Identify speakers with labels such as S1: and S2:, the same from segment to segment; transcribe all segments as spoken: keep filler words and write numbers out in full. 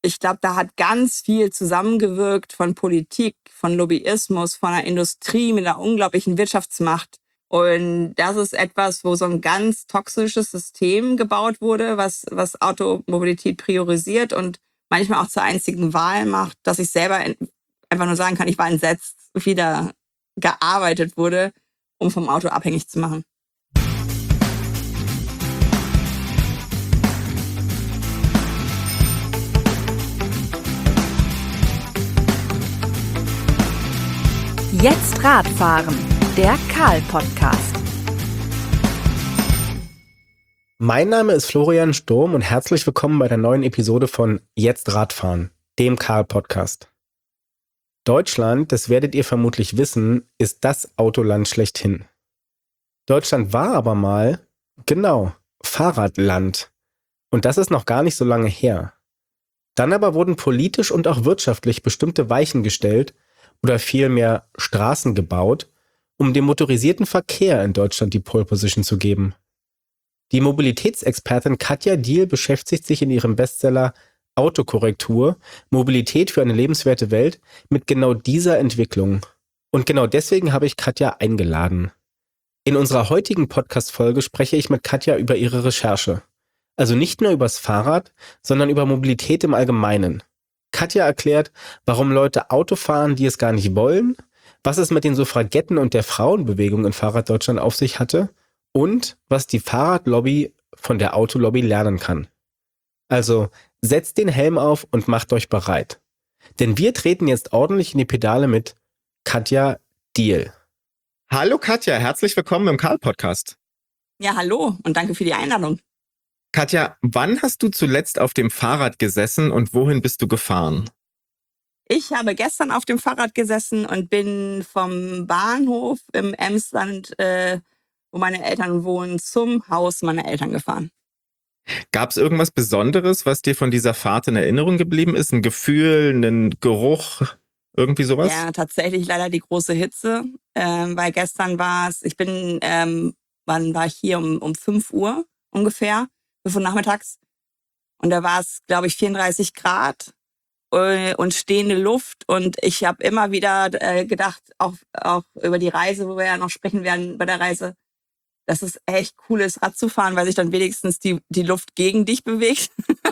S1: ich glaube, da hat ganz viel zusammengewirkt von Politik, von Lobbyismus, von der Industrie mit einer unglaublichen Wirtschaftsmacht. Und das ist etwas, wo so ein ganz toxisches System gebaut wurde, was, was Automobilität priorisiert und manchmal auch zur einzigen Wahl macht, dass ich selber einfach nur sagen kann, ich war entsetzt, wie da gearbeitet wurde, um vom Auto abhängig zu machen.
S2: Jetzt Radfahren, der Karl-Podcast.
S3: Mein Name ist Florian Sturm und herzlich willkommen bei der neuen Episode von Jetzt Radfahren, dem Karl-Podcast. Deutschland, das werdet ihr vermutlich wissen, ist das Autoland schlechthin. Deutschland war aber mal, genau, Fahrradland. Und das ist noch gar nicht so lange her. Dann aber wurden politisch und auch wirtschaftlich bestimmte Weichen gestellt, oder vielmehr Straßen gebaut, um dem motorisierten Verkehr in Deutschland die Pole Position zu geben. Die Mobilitätsexpertin Katja Diehl beschäftigt sich in ihrem Bestseller Autokorrektur, Mobilität für eine lebenswerte Welt mit genau dieser Entwicklung. Und genau deswegen habe ich Katja eingeladen. In unserer heutigen Podcast-Folge spreche ich mit Katja über ihre Recherche. Also nicht nur übers Fahrrad, sondern über Mobilität im Allgemeinen. Katja erklärt, warum Leute Auto fahren, die es gar nicht wollen, was es mit den Suffragetten und der Frauenbewegung in Fahrraddeutschland auf sich hatte und was die Fahrradlobby von der Autolobby lernen kann. Also setzt den Helm auf und macht euch bereit. Denn wir treten jetzt ordentlich in die Pedale mit Katja Diehl.
S4: Hallo Katja, herzlich willkommen im Karl-Podcast.
S1: Ja, hallo und danke für die Einladung.
S4: Katja, wann hast du zuletzt auf dem Fahrrad gesessen und wohin bist du gefahren?
S1: Ich habe gestern auf dem Fahrrad gesessen und bin vom Bahnhof im Emsland, äh, wo meine Eltern wohnen, zum Haus meiner Eltern gefahren.
S4: Gab es irgendwas Besonderes, was dir von dieser Fahrt in Erinnerung geblieben ist? Ein Gefühl, einen Geruch, irgendwie sowas?
S1: Ja, tatsächlich leider die große Hitze, ähm, weil gestern war es, ich bin, ähm, wann war ich hier? Um, um fünf Uhr ungefähr. fünf Uhr nachmittags. Und da war es, glaube ich, vierunddreißig Grad äh, und stehende Luft. Und ich habe immer wieder äh, gedacht, auch, auch über die Reise, wo wir ja noch sprechen werden bei der Reise, dass es echt cool ist, Rad zu fahren, weil sich dann wenigstens die, die Luft gegen dich bewegt.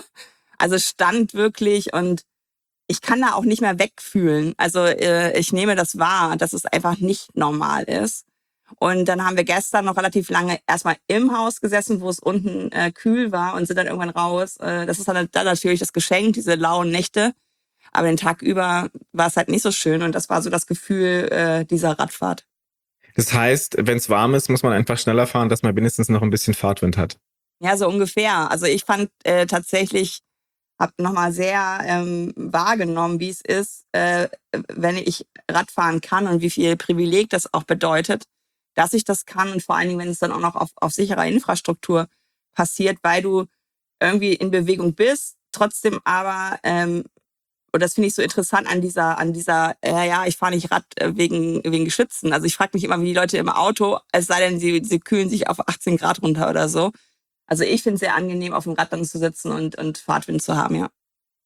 S1: Also stand wirklich und ich kann da auch nicht mehr wegfühlen. Also äh, ich nehme das wahr, dass es einfach nicht normal ist. Und dann haben wir gestern noch relativ lange erstmal im Haus gesessen, wo es unten äh, kühl war und sind dann irgendwann raus. Äh, das ist dann, dann natürlich das Geschenk, diese lauen Nächte. Aber den Tag über war es halt nicht so schön und das war so das Gefühl äh, dieser Radfahrt.
S4: Das heißt, wenn es warm ist, muss man einfach schneller fahren, dass man wenigstens noch ein bisschen Fahrtwind hat.
S1: Ja, so ungefähr. Also ich fand äh, tatsächlich, habe nochmal sehr ähm, wahrgenommen, wie es ist, äh, wenn ich Radfahren kann und wie viel Privileg das auch bedeutet, dass ich das kann und vor allen Dingen, wenn es dann auch noch auf, auf sicherer Infrastruktur passiert, weil du irgendwie in Bewegung bist, trotzdem aber, ähm, und das finde ich so interessant an dieser, an dieser, äh, ja, ich fahre nicht Rad äh, wegen, wegen Geschützen. Also ich frage mich immer, wie die Leute im Auto, es sei denn, sie, sie kühlen sich auf achtzehn Grad runter oder so. Also ich finde es sehr angenehm, auf dem Rad dann zu sitzen und, und Fahrtwind zu haben, ja.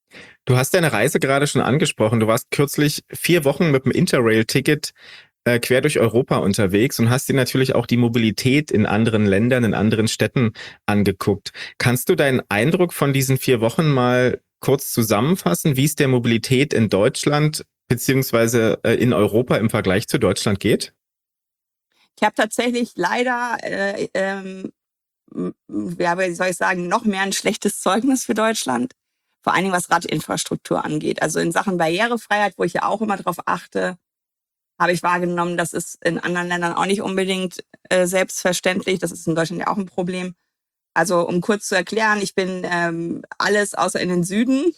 S4: Du hast deine Reise gerade schon angesprochen. Du warst kürzlich vier Wochen mit dem Interrail-Ticket äh, quer durch Europa unterwegs und hast dir natürlich auch die Mobilität in anderen Ländern, in anderen Städten angeguckt. Kannst du deinen Eindruck von diesen vier Wochen mal kurz zusammenfassen, wie es der Mobilität in Deutschland beziehungsweise äh, in Europa im Vergleich zu Deutschland geht?
S1: Ich habe tatsächlich leider, äh, ähm, ja, wie soll ich sagen, noch mehr ein schlechtes Zeugnis für Deutschland. Vor allen Dingen, was Radinfrastruktur angeht. Also in Sachen Barrierefreiheit, wo ich ja auch immer drauf achte, habe ich wahrgenommen, das ist in anderen Ländern auch nicht unbedingt äh, selbstverständlich. Das ist in Deutschland ja auch ein Problem. Also um kurz zu erklären, ich bin ähm, alles außer in den Süden.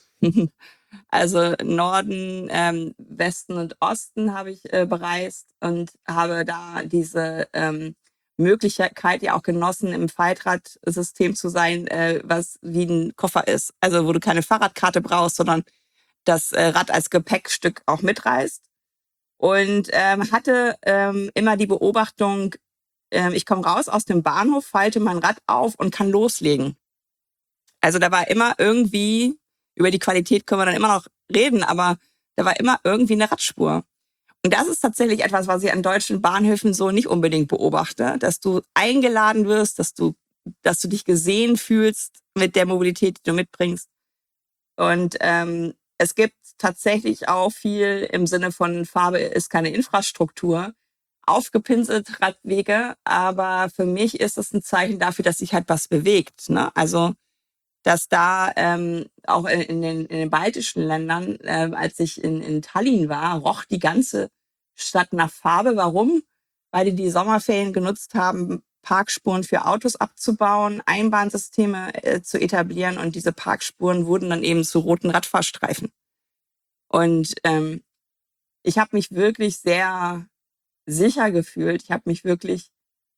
S1: Also Norden, ähm, Westen und Osten habe ich äh, bereist und habe da diese ähm, Möglichkeit ja auch genossen, im Faltradsystem zu sein, äh, was wie ein Koffer ist. Also wo du keine Fahrradkarte brauchst, sondern das äh, Rad als Gepäckstück auch mitreißt. Und ähm, hatte ähm, immer die Beobachtung, ähm, ich komme raus aus dem Bahnhof, falte mein Rad auf und kann loslegen. Also da war immer irgendwie Über die Qualität können wir dann immer noch reden, aber da war immer irgendwie eine Radspur. Und das ist tatsächlich etwas, was ich an deutschen Bahnhöfen so nicht unbedingt beobachte, dass du eingeladen wirst, dass du, dass du dich gesehen fühlst mit der Mobilität, die du mitbringst. Und ähm, es gibt tatsächlich auch viel im Sinne von Farbe ist keine Infrastruktur, aufgepinselt Radwege, aber für mich ist es ein Zeichen dafür, dass sich halt was bewegt. Ne? Also dass da ähm, auch in, in, den, in den baltischen Ländern, äh, als ich in, in Tallinn war, roch die ganze Stadt nach Farbe. Warum? Weil die die Sommerferien genutzt haben, Parkspuren für Autos abzubauen, Einbahnsysteme äh, zu etablieren und diese Parkspuren wurden dann eben zu roten Radfahrstreifen. Und ähm, ich habe mich wirklich sehr sicher gefühlt. Ich habe mich wirklich,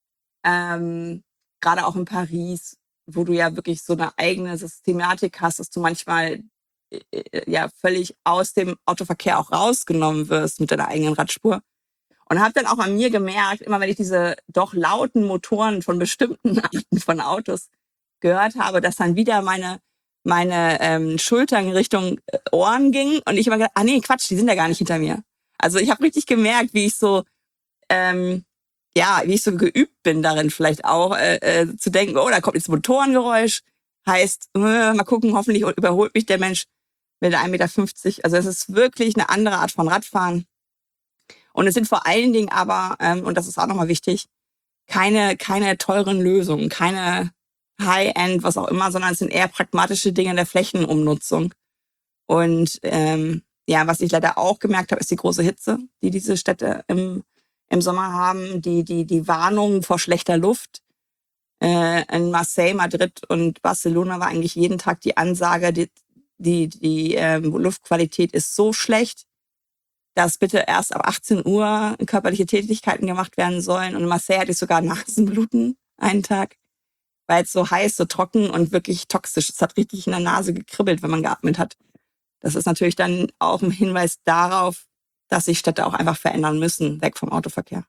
S1: ähm, gerade auch in Paris, wo du ja wirklich so eine eigene Systematik hast, dass du manchmal äh, ja völlig aus dem Autoverkehr auch rausgenommen wirst mit deiner eigenen Radspur. Und habe dann auch an mir gemerkt, immer wenn ich diese doch lauten Motoren von bestimmten Arten von Autos gehört habe, dass dann wieder meine meine ähm, Schultern in Richtung Ohren gingen und ich immer gedacht, ah nee, Quatsch, die sind ja gar nicht hinter mir. Also ich habe richtig gemerkt, wie ich so ähm, ja, wie ich so geübt bin darin vielleicht auch, äh, äh, zu denken, oh, da kommt jetzt ein Motorengeräusch, heißt, äh, mal gucken, hoffentlich überholt mich der Mensch mit ein Meter fünfzig. Also es ist wirklich eine andere Art von Radfahren. Und es sind vor allen Dingen aber, ähm, und das ist auch nochmal wichtig, keine keine teuren Lösungen, keine High-End, was auch immer, sondern es sind eher pragmatische Dinge der Flächenumnutzung. Und ähm, ja, was ich leider auch gemerkt habe, ist die große Hitze, die diese Städte im im Sommer haben, die die die Warnungen vor schlechter Luft. Äh, in Marseille, Madrid und Barcelona war eigentlich jeden Tag die Ansage, die die die ähm, Luftqualität ist so schlecht, dass bitte erst ab achtzehn Uhr körperliche Tätigkeiten gemacht werden sollen. Und in Marseille hatte ich sogar Nasenbluten einen Tag, weil es so heiß, so trocken und wirklich toxisch. Es hat richtig in der Nase gekribbelt, wenn man geatmet hat. Das ist natürlich dann auch ein Hinweis darauf, dass sich Städte auch einfach verändern müssen, weg vom Autoverkehr.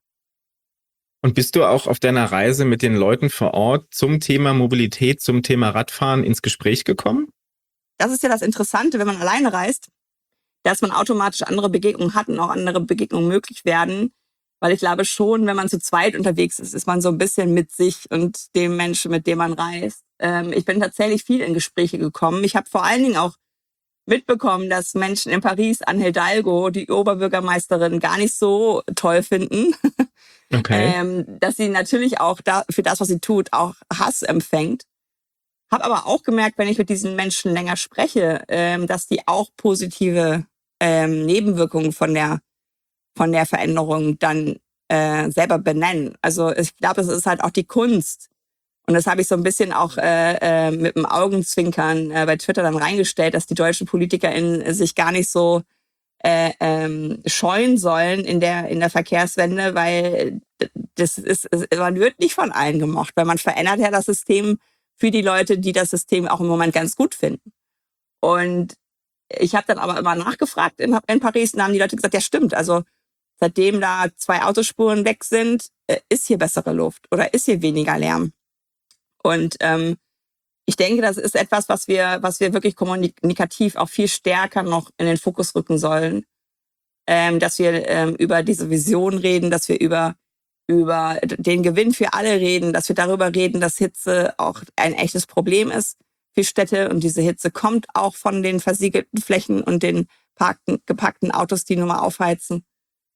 S4: Und bist du auch auf deiner Reise mit den Leuten vor Ort zum Thema Mobilität, zum Thema Radfahren ins Gespräch gekommen?
S1: Das ist ja das Interessante, wenn man alleine reist, dass man automatisch andere Begegnungen hat und auch andere Begegnungen möglich werden. Weil ich glaube schon, wenn man zu zweit unterwegs ist, ist man so ein bisschen mit sich und dem Menschen, mit dem man reist. Ähm, ich bin tatsächlich viel in Gespräche gekommen. Ich habe vor allen Dingen auch mitbekommen, dass Menschen in Paris Anne Hidalgo, die Oberbürgermeisterin, gar nicht so toll finden.
S4: Okay.
S1: ähm, dass sie natürlich auch da, für das, was sie tut, auch Hass empfängt. Habe aber auch gemerkt, wenn ich mit diesen Menschen länger spreche, ähm, dass die auch positive ähm, Nebenwirkungen von der von der Veränderung dann äh, selber benennen. Also ich glaube, es ist halt auch die Kunst. Und das habe ich so ein bisschen auch äh, äh, mit dem Augenzwinkern äh, bei Twitter dann reingestellt, dass die deutschen PolitikerInnen sich gar nicht so äh, ähm, scheuen sollen in der in der Verkehrswende, weil das ist, man wird nicht von allen gemocht, weil man verändert ja das System für die Leute, die das System auch im Moment ganz gut finden. Und ich habe dann aber immer nachgefragt in, in Paris und da haben die Leute gesagt, ja stimmt, also seitdem da zwei Autospuren weg sind, ist hier bessere Luft oder ist hier weniger Lärm. Und ähm, ich denke, das ist etwas, was wir, was wir wirklich kommunikativ auch viel stärker noch in den Fokus rücken sollen. Ähm, dass wir ähm, über diese Vision reden, dass wir über, über den Gewinn für alle reden, dass wir darüber reden, dass Hitze auch ein echtes Problem ist für Städte. Und diese Hitze kommt auch von den versiegelten Flächen und den parkten, gepackten Autos, die nur mal aufheizen.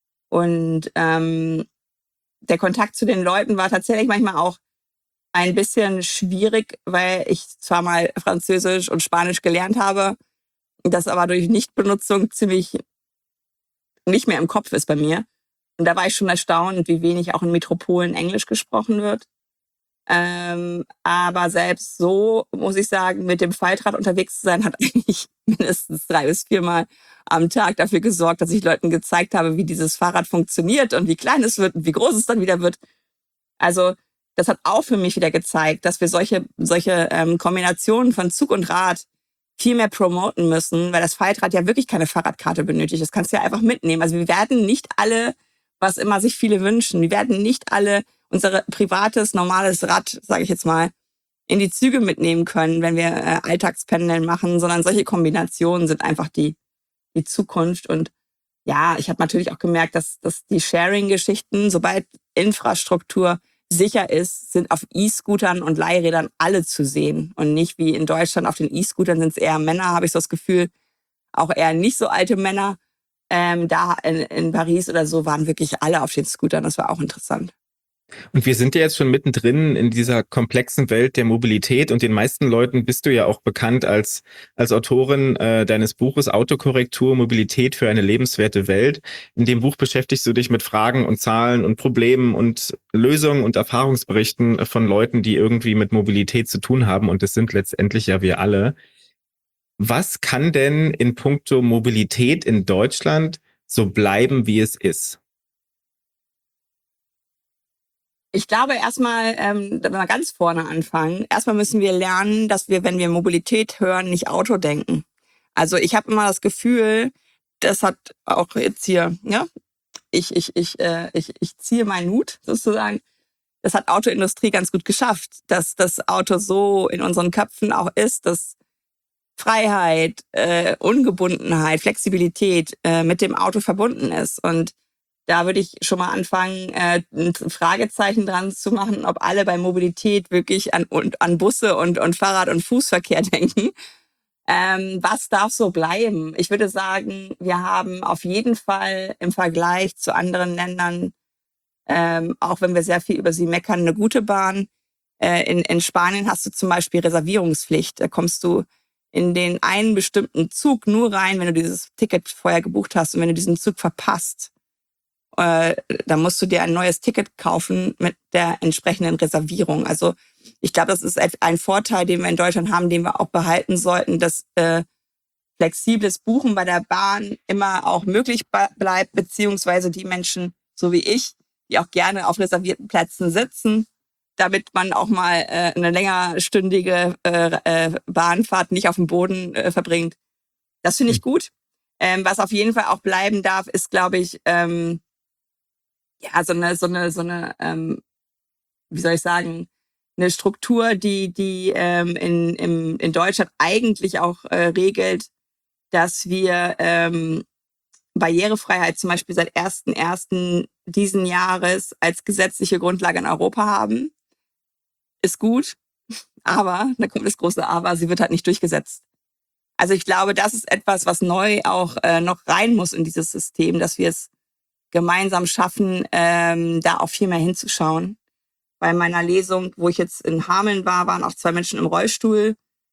S1: Und ähm, der Kontakt zu den Leuten war tatsächlich manchmal auch ein bisschen schwierig, weil ich zwar mal Französisch und Spanisch gelernt habe, das aber durch Nichtbenutzung ziemlich nicht mehr im Kopf ist bei mir. Und da war ich schon erstaunt, wie wenig auch in Metropolen Englisch gesprochen wird. Ähm, aber selbst so, muss ich sagen, mit dem Faltrad unterwegs zu sein, hat eigentlich mindestens drei bis viermal am Tag dafür gesorgt, dass ich Leuten gezeigt habe, wie dieses Fahrrad funktioniert und wie klein es wird und wie groß es dann wieder wird. Also das hat auch für mich wieder gezeigt, dass wir solche solche ähm, Kombinationen von Zug und Rad viel mehr promoten müssen, weil das Faltrad ja wirklich keine Fahrradkarte benötigt. Das kannst du ja einfach mitnehmen. Also wir werden nicht alle, was immer sich viele wünschen, wir werden nicht alle unser privates, normales Rad, sage ich jetzt mal, in die Züge mitnehmen können, wenn wir äh, Alltagspendeln machen, sondern solche Kombinationen sind einfach die, die Zukunft. Und ja, ich habe natürlich auch gemerkt, dass, dass die Sharing-Geschichten, sobald Infrastruktur sicher ist, sind auf E-Scootern und Leihrädern alle zu sehen. Und nicht wie in Deutschland auf den E-Scootern sind es eher Männer, habe ich so das Gefühl, auch eher nicht so alte Männer. Ähm, da in, in Paris oder so waren wirklich alle auf den Scootern. Das war auch interessant.
S4: Und wir sind ja jetzt schon mittendrin in dieser komplexen Welt der Mobilität und den meisten Leuten bist du ja auch bekannt als als Autorin äh, deines Buches Autokorrektur, Mobilität für eine lebenswerte Welt. In dem Buch beschäftigst du dich mit Fragen und Zahlen und Problemen und Lösungen und Erfahrungsberichten von Leuten, die irgendwie mit Mobilität zu tun haben und das sind letztendlich ja wir alle. Was kann denn in puncto Mobilität in Deutschland so bleiben, wie es ist?
S1: Ich glaube erstmal, ähm, wenn wir ganz vorne anfangen, erstmal müssen wir lernen, dass wir, wenn wir Mobilität hören, nicht Auto denken. Also ich habe immer das Gefühl, das hat auch jetzt hier, ja, ich, ich, ich, äh, ich, ich ziehe meinen Hut sozusagen. Das hat Autoindustrie ganz gut geschafft, dass das Auto so in unseren Köpfen auch ist, dass Freiheit, äh, Ungebundenheit, Flexibilität äh, mit dem Auto verbunden ist. Und da würde ich schon mal anfangen, äh, ein Fragezeichen dran zu machen, ob alle bei Mobilität wirklich an, an Busse und, und Fahrrad- und Fußverkehr denken. Ähm, was darf so bleiben? Ich würde sagen, wir haben auf jeden Fall im Vergleich zu anderen Ländern, ähm, auch wenn wir sehr viel über sie meckern, eine gute Bahn. Äh, in, in Spanien hast du zum Beispiel Reservierungspflicht. Da kommst du in den einen bestimmten Zug nur rein, wenn du dieses Ticket vorher gebucht hast. Und wenn du diesen Zug verpasst, äh, dann musst du dir ein neues Ticket kaufen mit der entsprechenden Reservierung. Also ich glaube, das ist ein Vorteil, den wir in Deutschland haben, den wir auch behalten sollten, dass äh, flexibles Buchen bei der Bahn immer auch möglich bleibt, beziehungsweise die Menschen, so wie ich, die auch gerne auf reservierten Plätzen sitzen, damit man auch mal äh, eine längerstündige äh, äh, Bahnfahrt nicht auf dem Boden äh, verbringt. Das finde ich gut. Ähm, was auf jeden Fall auch bleiben darf, ist, glaube ich, ähm, ja, so eine, so eine, so eine, ähm, wie soll ich sagen, eine Struktur, die, die ähm, in, im, in Deutschland eigentlich auch äh, regelt, dass wir ähm, Barrierefreiheit zum Beispiel seit ersten ersten diesen Jahres als gesetzliche Grundlage in Europa haben. Ist gut, aber, da kommt das große Aber, sie wird halt nicht durchgesetzt. Also ich glaube, das ist etwas, was neu auch äh, noch rein muss in dieses System, dass wir es gemeinsam schaffen, ähm, da auch viel mehr hinzuschauen. Bei meiner Lesung, wo ich jetzt in Hameln war, waren auch zwei Menschen im Rollstuhl.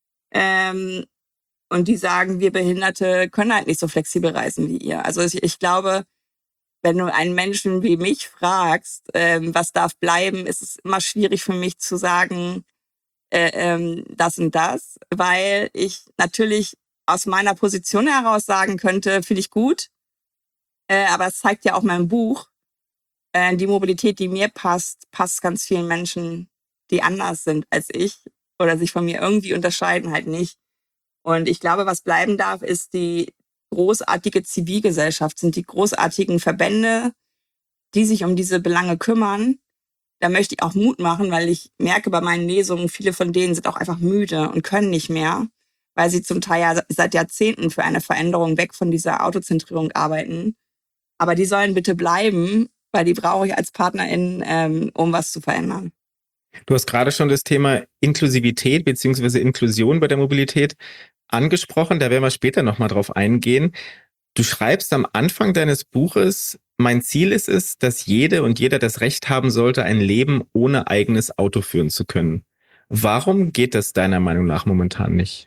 S1: Ähm, und die sagen, wir Behinderte können halt nicht so flexibel reisen wie ihr. Also ich, ich glaube, wenn du einen Menschen wie mich fragst, ähm, was darf bleiben, ist es immer schwierig für mich zu sagen, äh, ähm, das und das, weil ich natürlich aus meiner Position heraus sagen könnte, finde ich gut, äh, aber es zeigt ja auch mein Buch, äh, die Mobilität, die mir passt, passt ganz vielen Menschen, die anders sind als ich oder sich von mir irgendwie unterscheiden, halt nicht. Und ich glaube, was bleiben darf, ist die großartige Zivilgesellschaft, sind die großartigen Verbände, die sich um diese Belange kümmern. Da möchte ich auch Mut machen, weil ich merke bei meinen Lesungen, viele von denen sind auch einfach müde und können nicht mehr, weil sie zum Teil ja seit Jahrzehnten für eine Veränderung weg von dieser Autozentrierung arbeiten. Aber die sollen bitte bleiben, weil die brauche ich als Partnerin, ähm, um was zu verändern.
S4: Du hast gerade schon das Thema Inklusivität bzw. Inklusion bei der Mobilität angesprochen. Da werden wir später nochmal drauf eingehen. Du schreibst am Anfang deines Buches, mein Ziel ist es, dass jede und jeder das Recht haben sollte, ein Leben ohne eigenes Auto führen zu können. Warum geht das deiner Meinung nach momentan nicht?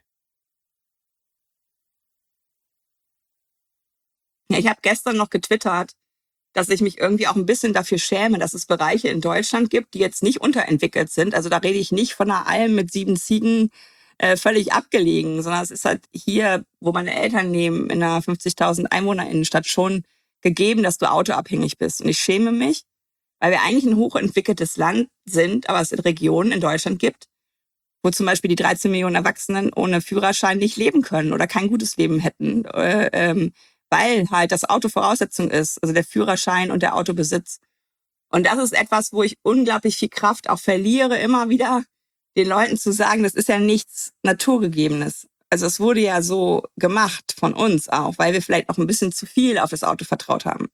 S1: Ja, ich habe gestern noch getwittert, dass ich mich irgendwie auch ein bisschen dafür schäme, dass es Bereiche in Deutschland gibt, die jetzt nicht unterentwickelt sind. Also da rede ich nicht von einer Alm mit sieben Ziegen äh, völlig abgelegen, sondern es ist halt hier, wo meine Eltern leben, in einer fünfzigtausend EinwohnerInnenstadt schon gegeben, dass du autoabhängig bist. Und ich schäme mich, weil wir eigentlich ein hochentwickeltes Land sind, aber es in Regionen in Deutschland gibt, wo zum Beispiel die dreizehn Millionen Erwachsenen ohne Führerschein nicht leben können oder kein gutes Leben hätten, äh, ähm, weil halt das Auto Voraussetzung ist, also der Führerschein und der Autobesitz. Und das ist etwas, wo ich unglaublich viel Kraft auch verliere, immer wieder den Leuten zu sagen, das ist ja nichts Naturgegebenes. Also es wurde ja so gemacht von uns auch, weil wir vielleicht auch ein bisschen zu viel auf das Auto vertraut haben.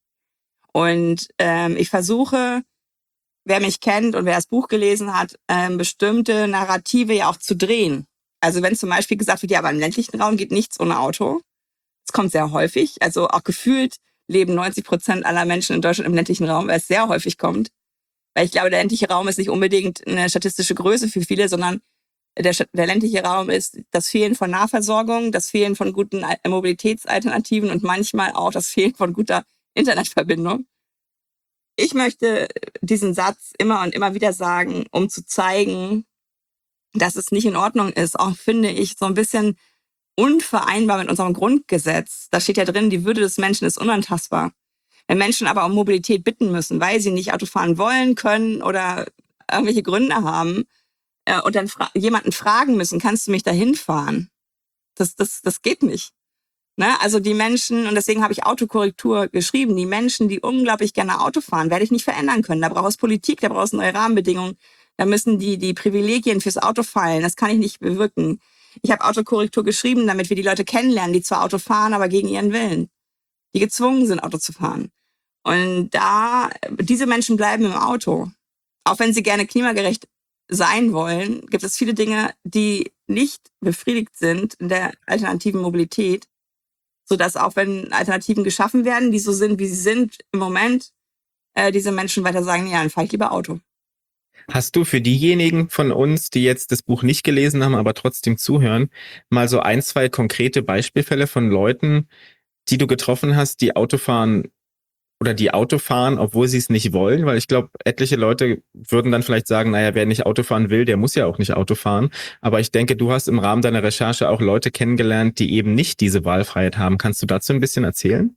S1: Und ähm, ich versuche, wer mich kennt und wer das Buch gelesen hat, ähm, bestimmte Narrative ja auch zu drehen. Also wenn zum Beispiel gesagt wird, ja, aber im ländlichen Raum geht nichts ohne Auto. Das kommt sehr häufig. Also auch gefühlt leben neunzig Prozent aller Menschen in Deutschland im ländlichen Raum, weil es sehr häufig kommt. Weil ich glaube, der ländliche Raum ist nicht unbedingt eine statistische Größe für viele, sondern der, der ländliche Raum ist das Fehlen von Nahversorgung, das Fehlen von guten Mobilitätsalternativen und manchmal auch das Fehlen von guter Internetverbindung. Ich möchte diesen Satz immer und immer wieder sagen, um zu zeigen, dass es nicht in Ordnung ist. Auch finde ich so ein bisschen unvereinbar mit unserem Grundgesetz. Da steht ja drin, die Würde des Menschen ist unantastbar. Wenn Menschen aber um Mobilität bitten müssen, weil sie nicht Auto fahren wollen, können oder irgendwelche Gründe haben äh, und dann fra- jemanden fragen müssen, kannst du mich dahin fahren? Das, das, das geht nicht. Ne? Also die Menschen, und deswegen habe ich Autokorrektur geschrieben, die Menschen, die unglaublich gerne Auto fahren, werde ich nicht verändern können. Da braucht es Politik, da braucht es neue Rahmenbedingungen, da müssen die, die Privilegien fürs Auto fallen. Das kann ich nicht bewirken. Ich habe Autokorrektur geschrieben, damit wir die Leute kennenlernen, die zwar Auto fahren, aber gegen ihren Willen, die gezwungen sind, Auto zu fahren. Und da, diese Menschen bleiben im Auto. Auch wenn sie gerne klimagerecht sein wollen, gibt es viele Dinge, die nicht befriedigt sind in der alternativen Mobilität, sodass auch wenn Alternativen geschaffen werden, die so sind, wie sie sind im Moment, äh, diese Menschen weiter sagen, ja, dann fahre ich lieber Auto.
S4: Hast du für diejenigen von uns, die jetzt das Buch nicht gelesen haben, aber trotzdem zuhören, mal so ein, zwei konkrete Beispielfälle von Leuten, die du getroffen hast, die Auto fahren oder die Auto fahren, obwohl sie es nicht wollen? Weil ich glaube, etliche Leute würden dann vielleicht sagen, naja, wer nicht Auto fahren will, der muss ja auch nicht Auto fahren. Aber ich denke, du hast im Rahmen deiner Recherche auch Leute kennengelernt, die eben nicht diese Wahlfreiheit haben. Kannst du dazu ein bisschen erzählen?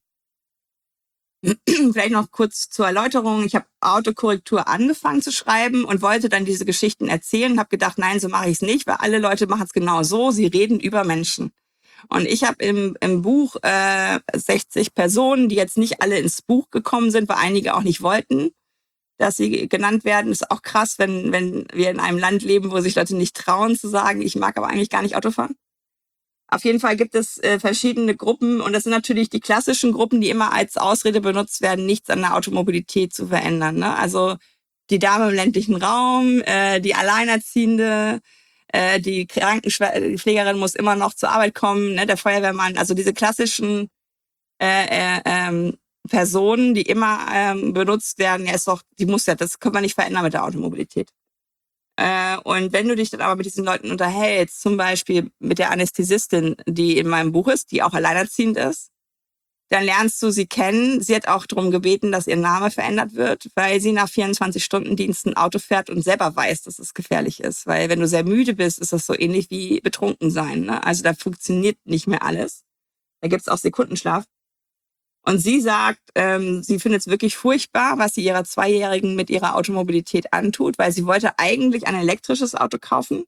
S1: Vielleicht noch kurz zur Erläuterung. Ich habe Autokorrektur angefangen zu schreiben und wollte dann diese Geschichten erzählen und habe gedacht, nein, so mache ich es nicht, weil alle Leute machen es genau so. Sie reden über Menschen. Und ich habe im, im Buch äh, sechzig Personen, die jetzt nicht alle ins Buch gekommen sind, weil einige auch nicht wollten, dass sie genannt werden. Ist auch krass, wenn, wenn wir in einem Land leben, wo sich Leute nicht trauen zu sagen, ich mag aber eigentlich gar nicht Auto fahren. Auf jeden Fall gibt es äh, verschiedene Gruppen und das sind natürlich die klassischen Gruppen, die immer als Ausrede benutzt werden, nichts an der Automobilität zu verändern. Ne? Also die Dame im ländlichen Raum, äh, die Alleinerziehende, äh, die Krankenpflegerin muss immer noch zur Arbeit kommen, ne? Der Feuerwehrmann, also diese klassischen äh, äh, ähm, Personen, die immer ähm, benutzt werden, ja ist doch, die muss ja, das können wir nicht verändern mit der Automobilität. Äh, und wenn du dich dann aber mit diesen Leuten unterhältst, zum Beispiel mit der Anästhesistin, die in meinem Buch ist, die auch alleinerziehend ist, dann lernst du sie kennen. Sie hat auch darum gebeten, dass ihr Name verändert wird, weil sie nach vierundzwanzig-Stunden-Diensten Auto fährt und selber weiß, dass es gefährlich ist. Weil wenn du sehr müde bist, ist das so ähnlich wie betrunken sein. Ne? Also da funktioniert nicht mehr alles. Da gibt's auch Sekundenschlaf. Und sie sagt, ähm, sie findet es wirklich furchtbar, was sie ihrer Zweijährigen mit ihrer Automobilität antut, weil sie wollte eigentlich ein elektrisches Auto kaufen.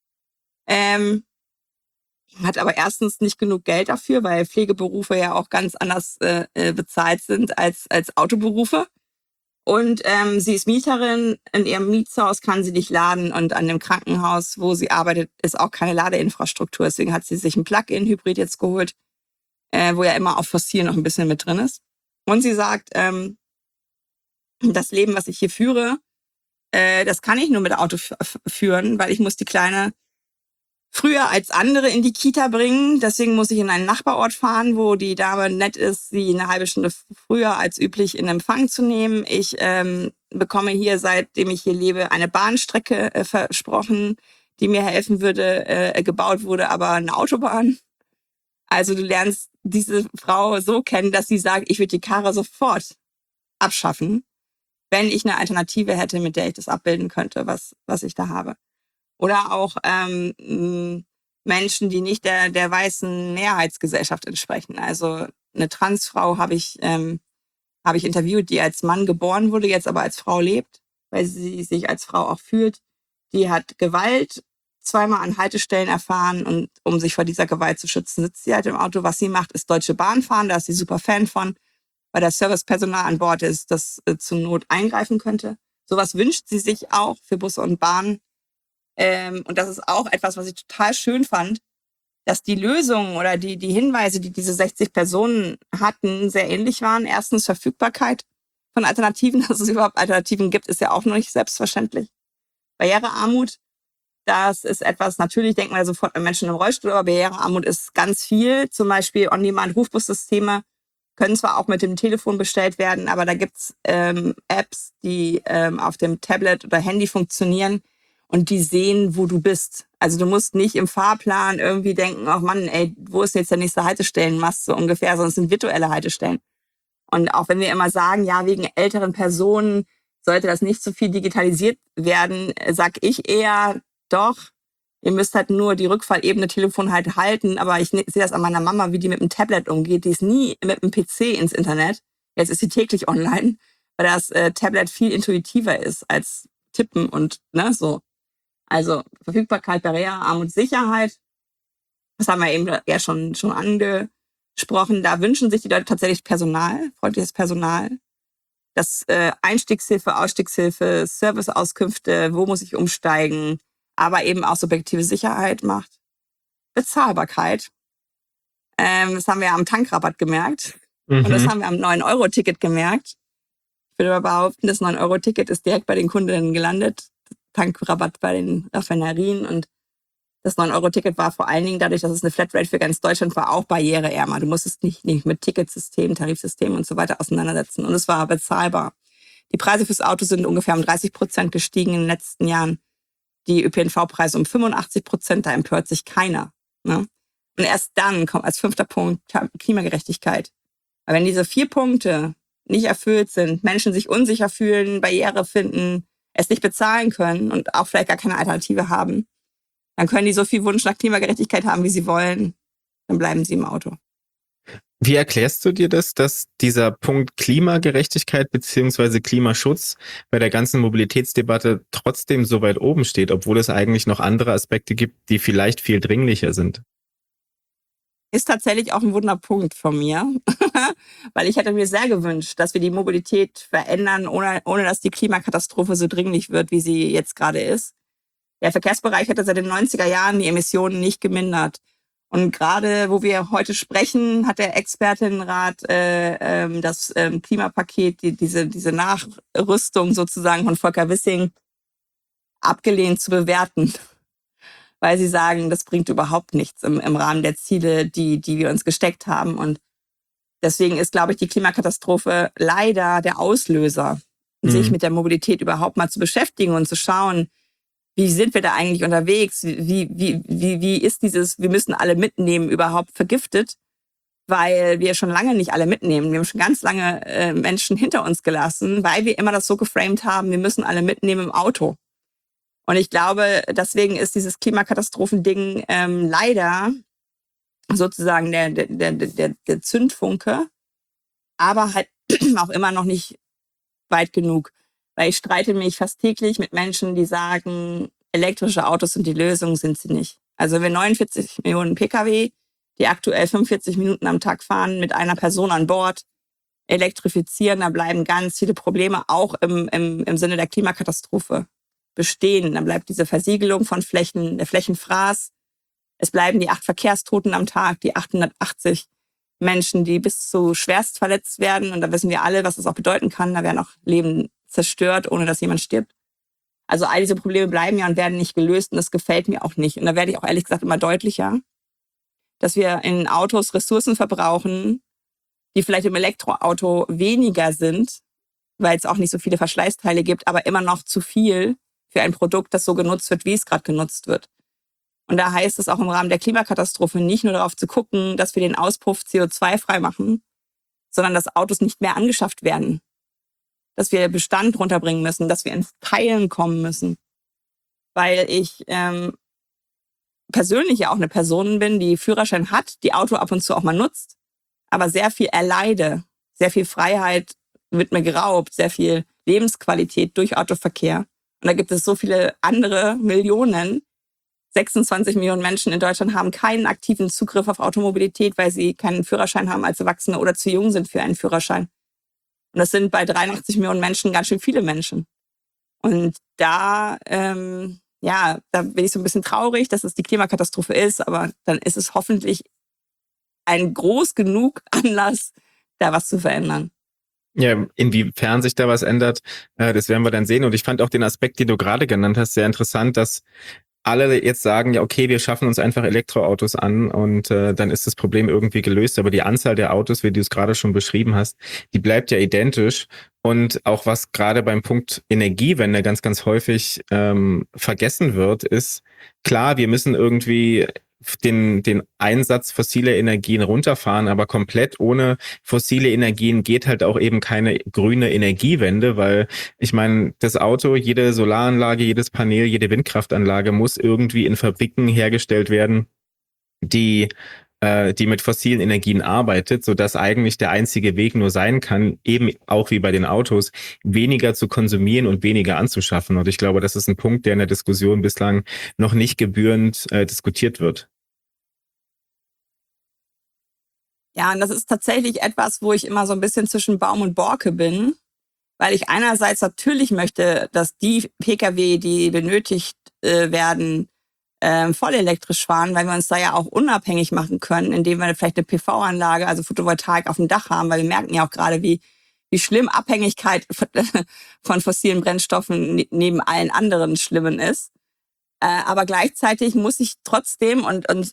S1: Ähm, hat aber erstens nicht genug Geld dafür, weil Pflegeberufe ja auch ganz anders äh, bezahlt sind als, als Autoberufe. Und ähm, sie ist Mieterin, in ihrem Mietshaus kann sie nicht laden und an dem Krankenhaus, wo sie arbeitet, ist auch keine Ladeinfrastruktur. Deswegen hat sie sich ein Plug-in-Hybrid jetzt geholt, äh, wo ja immer auch Fossil noch ein bisschen mit drin ist. Und sie sagt, ähm, das Leben, was ich hier führe, äh, das kann ich nur mit Auto f- führen, weil ich muss die Kleine früher als andere in die Kita bringen. Deswegen muss ich in einen Nachbarort fahren, wo die Dame nett ist, sie eine halbe Stunde früher als üblich in Empfang zu nehmen. Ich ähm, bekomme hier, seitdem ich hier lebe, eine Bahnstrecke äh, versprochen, die mir helfen würde, äh, gebaut wurde, aber eine Autobahn. Also du lernst diese Frau so kennen, dass sie sagt, ich würde die Karre sofort abschaffen, wenn ich eine Alternative hätte, mit der ich das abbilden könnte, was, was ich da habe. Oder auch ähm, Menschen, die nicht der, der weißen Mehrheitsgesellschaft entsprechen. Also eine Transfrau habe ich, ähm, habe ich interviewt, die als Mann geboren wurde, jetzt aber als Frau lebt, weil sie sich als Frau auch fühlt. Die hat Gewalt zweimal an Haltestellen erfahren und um sich vor dieser Gewalt zu schützen, sitzt sie halt im Auto. Was sie macht, ist Deutsche Bahn fahren, da ist sie super Fan von, weil das Servicepersonal an Bord ist, das äh, zur Not eingreifen könnte. Sowas wünscht sie sich auch für Busse und Bahnen. Ähm, und das ist auch etwas, was ich total schön fand, dass die Lösungen oder die, die Hinweise, die diese sechzig Personen hatten, sehr ähnlich waren. Erstens Verfügbarkeit von Alternativen, dass es überhaupt Alternativen gibt, ist ja auch noch nicht selbstverständlich. Barrierearmut, das ist etwas, natürlich denkt man ja sofort an Menschen im Rollstuhl, aber Barrierearmut ist ganz viel. Zum Beispiel On-Demand-Rufbussysteme können zwar auch mit dem Telefon bestellt werden, aber da gibt's ähm, Apps, die ähm, auf dem Tablet oder Handy funktionieren und die sehen, wo du bist. Also du musst nicht im Fahrplan irgendwie denken, ach Mann, ey, wo ist jetzt der nächste Haltestellenmast so ungefähr, sondern es sind virtuelle Haltestellen. Und auch wenn wir immer sagen, ja, wegen älteren Personen sollte das nicht so viel digitalisiert werden, sag ich eher, doch, ihr müsst halt nur die Rückfallebene Telefon halt halten. Aber ich sehe das an meiner Mama, wie die mit dem Tablet umgeht. Die ist nie mit dem P C ins Internet. Jetzt ist sie täglich online, weil das äh, Tablet viel intuitiver ist als Tippen und ne, so. Also Verfügbarkeit, Barrierearmut, Sicherheit. Das haben wir eben ja schon, schon angesprochen. Da wünschen sich die Leute tatsächlich Personal, freundliches Personal. Das äh, Einstiegshilfe, Ausstiegshilfe, Serviceauskünfte, wo muss ich umsteigen, aber eben auch subjektive Sicherheit macht. Bezahlbarkeit. Ähm, das haben wir am Tankrabatt gemerkt. Mhm. Und das haben wir am neun Euro Ticket gemerkt. Ich würde aber behaupten, das neun Euro Ticket ist direkt bei den Kundinnen gelandet. Tankrabatt bei den Raffinerien. Und das neun Euro Ticket war vor allen Dingen dadurch, dass es eine Flatrate für ganz Deutschland war, auch barriereärmer. Du musstest nicht, nicht mit Ticketsystem, Tarifsystem und so weiter auseinandersetzen. Und es war bezahlbar. Die Preise fürs Auto sind ungefähr um dreißig Prozent gestiegen in den letzten Jahren. Die Ö P N V-Preise um fünfundachtzig Prozent, da empört sich keiner. Ne? Und erst dann kommt als fünfter Punkt Klimagerechtigkeit. Weil wenn diese vier Punkte nicht erfüllt sind, Menschen sich unsicher fühlen, Barriere finden, es nicht bezahlen können und auch vielleicht gar keine Alternative haben, dann können die so viel Wunsch nach Klimagerechtigkeit haben, wie sie wollen, dann bleiben sie im Auto.
S4: Wie erklärst du dir das, dass dieser Punkt Klimagerechtigkeit beziehungsweise Klimaschutz bei der ganzen Mobilitätsdebatte trotzdem so weit oben steht, obwohl es eigentlich noch andere Aspekte gibt, die vielleicht viel dringlicher sind?
S1: Ist tatsächlich auch ein Wunderpunkt von mir, weil ich hätte mir sehr gewünscht, dass wir die Mobilität verändern, ohne, ohne dass die Klimakatastrophe so dringlich wird, wie sie jetzt gerade ist. Der Verkehrsbereich hätte seit den neunziger Jahren die Emissionen nicht gemindert. Und gerade, wo wir heute sprechen, hat der Expertinnenrat äh, ähm, das ähm, Klimapaket, die, diese, diese Nachrüstung sozusagen von Volker Wissing abgelehnt zu bewerten, weil sie sagen, das bringt überhaupt nichts im, im Rahmen der Ziele, die, die wir uns gesteckt haben. Und deswegen ist, glaube ich, die Klimakatastrophe leider der Auslöser, mhm. sich mit der Mobilität überhaupt mal zu beschäftigen und zu schauen, wie sind wir da eigentlich unterwegs? Wie, wie, wie, wie ist dieses, wir müssen alle mitnehmen, überhaupt vergiftet? Weil wir schon lange nicht alle mitnehmen. Wir haben schon ganz lange äh, Menschen hinter uns gelassen, weil wir immer das so geframed haben, wir müssen alle mitnehmen im Auto. Und ich glaube, deswegen ist dieses Klimakatastrophending ähm, leider sozusagen der, der, der, der, der Zündfunke, aber halt auch immer noch nicht weit genug. Weil ich streite mich fast täglich mit Menschen, die sagen, elektrische Autos sind die Lösung, sind sie nicht. Also wir neunundvierzig Millionen Pkw, die aktuell fünfundvierzig Minuten am Tag fahren, mit einer Person an Bord, elektrifizieren, da bleiben ganz viele Probleme auch im, im, im Sinne der Klimakatastrophe bestehen. Dann bleibt diese Versiegelung von Flächen, der Flächenfraß. Es bleiben die acht Verkehrstoten am Tag, die achthundertachtzig Menschen, die bis zu schwerst verletzt werden. Und da wissen wir alle, was das auch bedeuten kann. Da werden auch Leben zerstört, ohne dass jemand stirbt. Also all diese Probleme bleiben ja und werden nicht gelöst und das gefällt mir auch nicht. Und da werde ich auch ehrlich gesagt immer deutlicher, dass wir in Autos Ressourcen verbrauchen, die vielleicht im Elektroauto weniger sind, weil es auch nicht so viele Verschleißteile gibt, aber immer noch zu viel für ein Produkt, das so genutzt wird, wie es gerade genutzt wird. Und da heißt es auch im Rahmen der Klimakatastrophe nicht nur darauf zu gucken, dass wir den Auspuff C O zwei frei machen, sondern dass Autos nicht mehr angeschafft werden. Dass wir Bestand runterbringen müssen, dass wir ins Teilen kommen müssen. Weil ich ähm, persönlich ja auch eine Person bin, die Führerschein hat, die Auto ab und zu auch mal nutzt, aber sehr viel erleide, sehr viel Freiheit wird mir geraubt, sehr viel Lebensqualität durch Autoverkehr. Und da gibt es so viele andere Millionen. sechsundzwanzig Millionen Menschen in Deutschland haben keinen aktiven Zugriff auf Automobilität, weil sie keinen Führerschein haben als Erwachsene oder zu jung sind für einen Führerschein. Und das sind bei dreiundachtzig Millionen Menschen ganz schön viele Menschen. Und da ähm, ja, da bin ich so ein bisschen traurig, dass es die Klimakatastrophe ist, aber dann ist es hoffentlich ein groß genug Anlass, da was zu verändern.
S4: Ja, inwiefern sich da was ändert, äh, das werden wir dann sehen. Und ich fand auch den Aspekt, den du gerade genannt hast, sehr interessant, dass alle jetzt sagen, ja, okay, wir schaffen uns einfach Elektroautos an und äh, dann ist das Problem irgendwie gelöst. Aber die Anzahl der Autos, wie du es gerade schon beschrieben hast, die bleibt ja identisch. Und auch was gerade beim Punkt Energiewende ganz, ganz häufig ähm, vergessen wird, ist, klar, wir müssen irgendwie den, den Einsatz fossiler Energien runterfahren, aber komplett ohne fossile Energien geht halt auch eben keine grüne Energiewende, weil ich meine, das Auto, jede Solaranlage, jedes Panel, jede Windkraftanlage muss irgendwie in Fabriken hergestellt werden, die äh, die mit fossilen Energien arbeitet, sodass eigentlich der einzige Weg nur sein kann, eben auch wie bei den Autos, weniger zu konsumieren und weniger anzuschaffen. Und ich glaube, das ist ein Punkt, der in der Diskussion bislang noch nicht gebührend äh, diskutiert wird.
S1: Ja, und das ist tatsächlich etwas, wo ich immer so ein bisschen zwischen Baum und Borke bin, weil ich einerseits natürlich möchte, dass die Pkw, die benötigt äh, werden, äh, voll elektrisch fahren, weil wir uns da ja auch unabhängig machen können, indem wir vielleicht eine P V-Anlage, also Photovoltaik auf dem Dach haben, weil wir merken ja auch gerade, wie, wie schlimm Abhängigkeit von fossilen Brennstoffen ne- neben allen anderen Schlimmen ist. Äh, aber gleichzeitig muss ich trotzdem und, und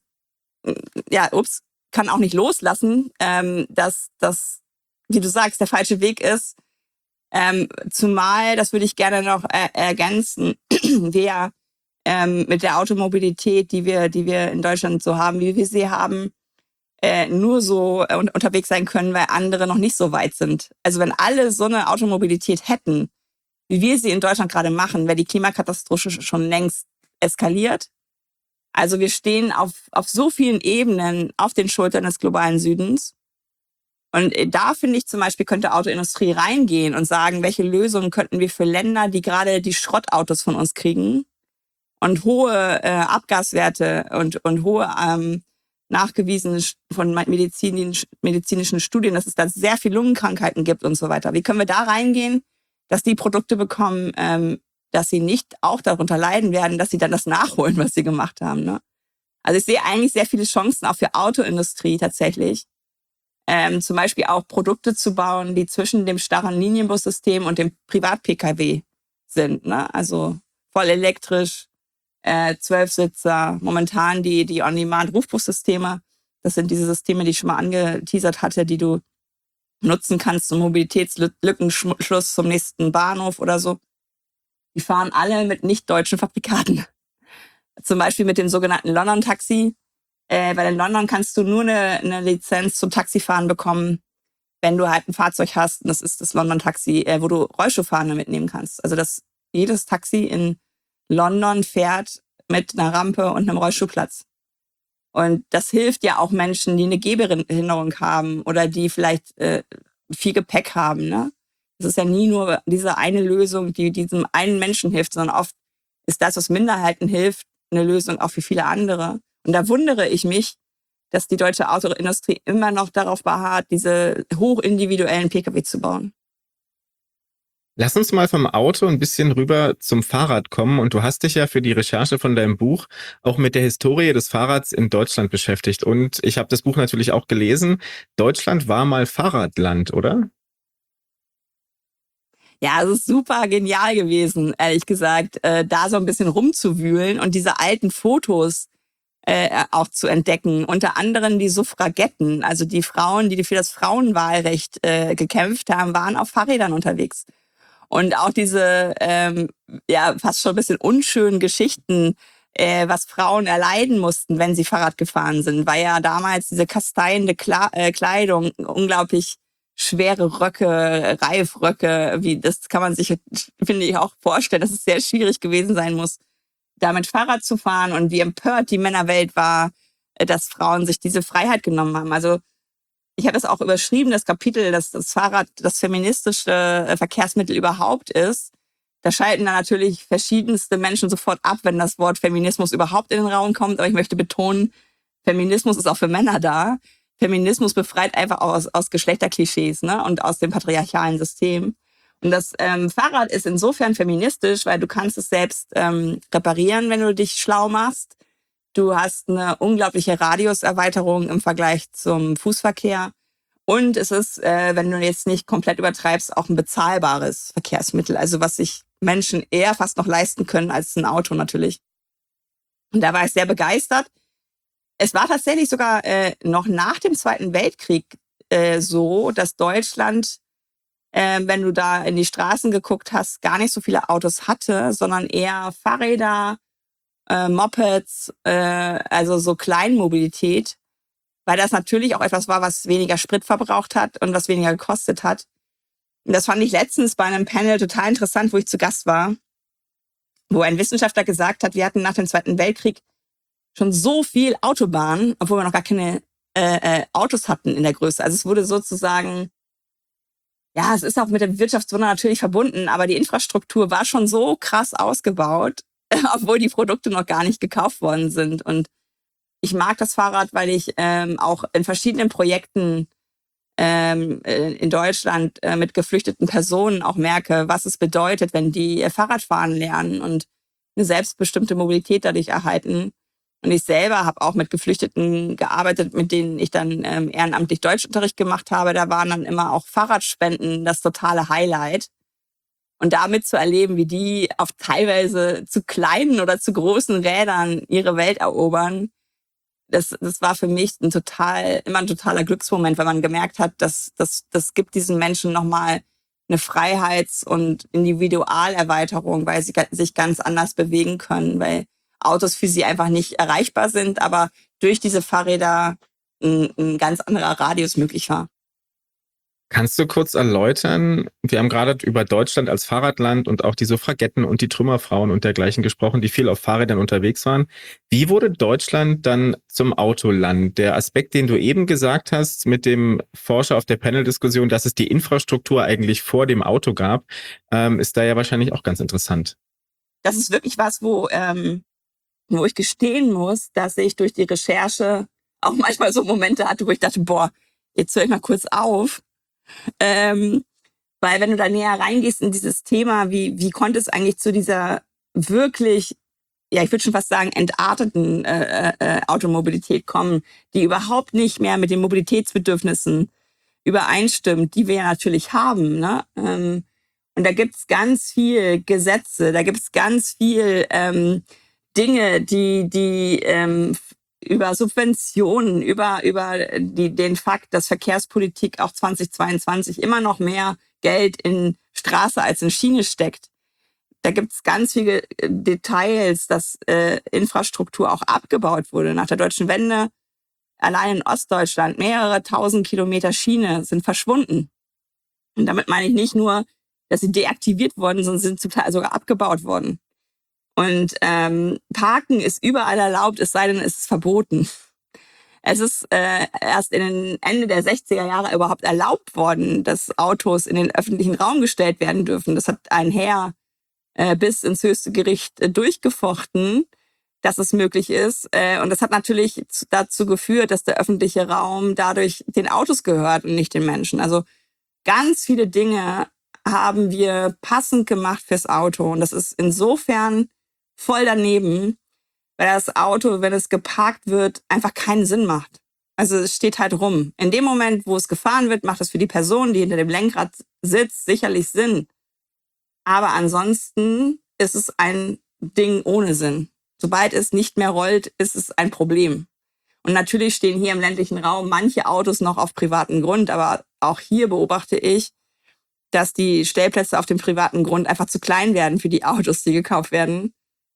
S1: ja, ups, kann auch nicht loslassen, ähm, dass das, wie du sagst, der falsche Weg ist. Ähm, zumal, das würde ich gerne noch äh, ergänzen, wir ähm, mit der Automobilität, die wir, die wir in Deutschland so haben, wie wir sie haben, äh, nur so äh, unterwegs sein können, weil andere noch nicht so weit sind. Also wenn alle so eine Automobilität hätten, wie wir sie in Deutschland gerade machen, wäre die Klimakatastrophe schon längst eskaliert. Also wir stehen auf, auf so vielen Ebenen auf den Schultern des globalen Südens. Und da finde ich zum Beispiel, könnte Autoindustrie reingehen und sagen, welche Lösungen könnten wir für Länder, die gerade die Schrottautos von uns kriegen und hohe äh, Abgaswerte und, und hohe ähm, nachgewiesene von medizinisch, medizinischen Studien, dass es da sehr viele Lungenkrankheiten gibt und so weiter. Wie können wir da reingehen, dass die Produkte bekommen, ähm, dass sie nicht auch darunter leiden werden, dass sie dann das nachholen, was sie gemacht haben. Ne? Also ich sehe eigentlich sehr viele Chancen auch für Autoindustrie tatsächlich. Ähm, zum Beispiel auch Produkte zu bauen, die zwischen dem starren Linienbussystem und dem Privat-Pkw sind. Ne? Also voll elektrisch, äh, Zwölfsitzer, momentan die, die On-Demand-Rufbussysteme. Das sind diese Systeme, die ich schon mal angeteasert hatte, die du nutzen kannst zum Mobilitätslückenschluss zum nächsten Bahnhof oder so. Die fahren alle mit nicht deutschen Fabrikaten. Zum Beispiel mit dem sogenannten London-Taxi. Äh, weil in London kannst du nur eine, eine Lizenz zum Taxifahren bekommen, wenn du halt ein Fahrzeug hast. Und das ist das London-Taxi, äh, wo du Rollstuhlfahrende mitnehmen kannst. Also das, jedes Taxi in London fährt mit einer Rampe und einem Rollstuhlplatz. Und das hilft ja auch Menschen, die eine Gehbehinderung haben oder die vielleicht äh, viel Gepäck haben. Ne? Das ist ja nie nur diese eine Lösung, die diesem einen Menschen hilft, sondern oft ist das, was Minderheiten hilft, eine Lösung auch für viele andere. Und da wundere ich mich, dass die deutsche Autoindustrie immer noch darauf beharrt, diese hochindividuellen Pkw zu bauen.
S4: Lass uns mal vom Auto ein bisschen rüber zum Fahrrad kommen. Und du hast dich ja für die Recherche von deinem Buch auch mit der Historie des Fahrrads in Deutschland beschäftigt. Und ich habe das Buch natürlich auch gelesen. Deutschland war mal Fahrradland, oder?
S1: Ja, es ist super genial gewesen, ehrlich gesagt, äh, da so ein bisschen rumzuwühlen und diese alten Fotos äh, auch zu entdecken. Unter anderem die Suffragetten, also die Frauen, die für das Frauenwahlrecht äh, gekämpft haben, waren auf Fahrrädern unterwegs. Und auch diese ähm, ja fast schon ein bisschen unschönen Geschichten, äh, was Frauen erleiden mussten, wenn sie Fahrrad gefahren sind, weil ja damals diese kasteiende Kla- äh, Kleidung, unglaublich schwere Röcke, Reifröcke, wie das kann man sich, finde ich, auch vorstellen, dass es sehr schwierig gewesen sein muss, damit Fahrrad zu fahren und wie empört die Männerwelt war, dass Frauen sich diese Freiheit genommen haben. Also ich habe das auch überschrieben, das Kapitel, dass das Fahrrad das feministische Verkehrsmittel überhaupt ist. Da schalten dann natürlich verschiedenste Menschen sofort ab, wenn das Wort Feminismus überhaupt in den Raum kommt. Aber ich möchte betonen, Feminismus ist auch für Männer da. Feminismus befreit einfach aus, aus Geschlechterklischees, ne, und aus dem patriarchalen System. Und Und das ähm, Fahrrad ist insofern feministisch, weil du kannst es selbst ähm, reparieren, wenn du dich schlau machst. Du hast eine unglaubliche Radiuserweiterung im Vergleich zum Fußverkehr. Und es ist, äh, wenn du jetzt nicht komplett übertreibst, auch ein bezahlbares Verkehrsmittel. Also was sich Menschen eher fast noch leisten können als ein Auto natürlich. Und da war ich sehr begeistert. Es war tatsächlich sogar äh, noch nach dem Zweiten Weltkrieg äh, so, dass Deutschland, äh, wenn du da in die Straßen geguckt hast, gar nicht so viele Autos hatte, sondern eher Fahrräder, äh, Mopeds, äh, also so Kleinmobilität, weil das natürlich auch etwas war, was weniger Sprit verbraucht hat und was weniger gekostet hat. Und das fand ich letztens bei einem Panel total interessant, wo ich zu Gast war, wo ein Wissenschaftler gesagt hat, wir hatten nach dem Zweiten Weltkrieg schon so viel Autobahnen, obwohl wir noch gar keine äh, äh, Autos hatten in der Größe. Also es wurde sozusagen, ja, es ist auch mit dem Wirtschaftswunder natürlich verbunden, aber die Infrastruktur war schon so krass ausgebaut, obwohl die Produkte noch gar nicht gekauft worden sind. Und ich mag das Fahrrad, weil ich ähm, auch in verschiedenen Projekten ähm, in Deutschland äh, mit geflüchteten Personen auch merke, was es bedeutet, wenn die ihr Fahrradfahren lernen und eine selbstbestimmte Mobilität dadurch erhalten. Und ich selber habe auch mit Geflüchteten gearbeitet, mit denen ich dann ähm, ehrenamtlich Deutschunterricht gemacht habe. Da waren dann immer auch Fahrradspenden das totale Highlight. Und damit zu erleben, wie die auf teilweise zu kleinen oder zu großen Rädern ihre Welt erobern, das, das war für mich ein total, immer ein totaler Glücksmoment, weil man gemerkt hat, dass das, das gibt diesen Menschen nochmal eine Freiheits- und Individualerweiterung, weil sie sich ganz anders bewegen können, weil Autos für sie einfach nicht erreichbar sind, aber durch diese Fahrräder ein, ein ganz anderer Radius möglich war.
S4: Kannst du kurz erläutern, wir haben gerade über Deutschland als Fahrradland und auch die Suffragetten und die Trümmerfrauen und dergleichen gesprochen, die viel auf Fahrrädern unterwegs waren. Wie wurde Deutschland dann zum Autoland? Der Aspekt, den du eben gesagt hast mit dem Forscher auf der Panel-Diskussion, dass es die Infrastruktur eigentlich vor dem Auto gab, ähm, ist da ja wahrscheinlich auch ganz interessant.
S1: Das ist wirklich was, wo, ähm, wo ich gestehen muss, dass ich durch die Recherche auch manchmal so Momente hatte, wo ich dachte, boah, jetzt höre ich mal kurz auf. Ähm, weil wenn du da näher reingehst in dieses Thema, wie, wie konnte es eigentlich zu dieser wirklich, ja, ich würde schon fast sagen, entarteten äh, äh, Automobilität kommen, die überhaupt nicht mehr mit den Mobilitätsbedürfnissen übereinstimmt, die wir ja natürlich haben, ne? Ähm, und da gibt's ganz viel Gesetze, da gibt's ganz viel ähm, Dinge, die, die ähm, über Subventionen, über, über die, den Fakt, dass Verkehrspolitik auch zweitausendzweiundzwanzig immer noch mehr Geld in Straße als in Schiene steckt. Da gibt's ganz viele Details, dass äh, Infrastruktur auch abgebaut wurde. Nach der Deutschen Wende, allein in Ostdeutschland, mehrere tausend Kilometer Schiene sind verschwunden. Und damit meine ich nicht nur, dass sie deaktiviert worden sind, sind zum Teil sogar abgebaut worden. Und ähm, Parken ist überall erlaubt, es sei denn, es ist verboten. Es ist äh, erst in den Ende der sechziger Jahre überhaupt erlaubt worden, dass Autos in den öffentlichen Raum gestellt werden dürfen. Das hat ein Herr äh, bis ins höchste Gericht äh, durchgefochten, dass es möglich ist. Äh, und das hat natürlich dazu geführt, dass der öffentliche Raum dadurch den Autos gehört und nicht den Menschen. Also ganz viele Dinge haben wir passend gemacht fürs Auto. Und das ist insofern voll daneben, weil das Auto, wenn es geparkt wird, einfach keinen Sinn macht. Also es steht halt rum. In dem Moment, wo es gefahren wird, macht es für die Person, die hinter dem Lenkrad sitzt, sicherlich Sinn. Aber ansonsten ist es ein Ding ohne Sinn. Sobald es nicht mehr rollt, ist es ein Problem. Und natürlich stehen hier im ländlichen Raum manche Autos noch auf privatem Grund, aber auch hier beobachte ich, dass die Stellplätze auf dem privaten Grund einfach zu klein werden für die Autos, die gekauft werden.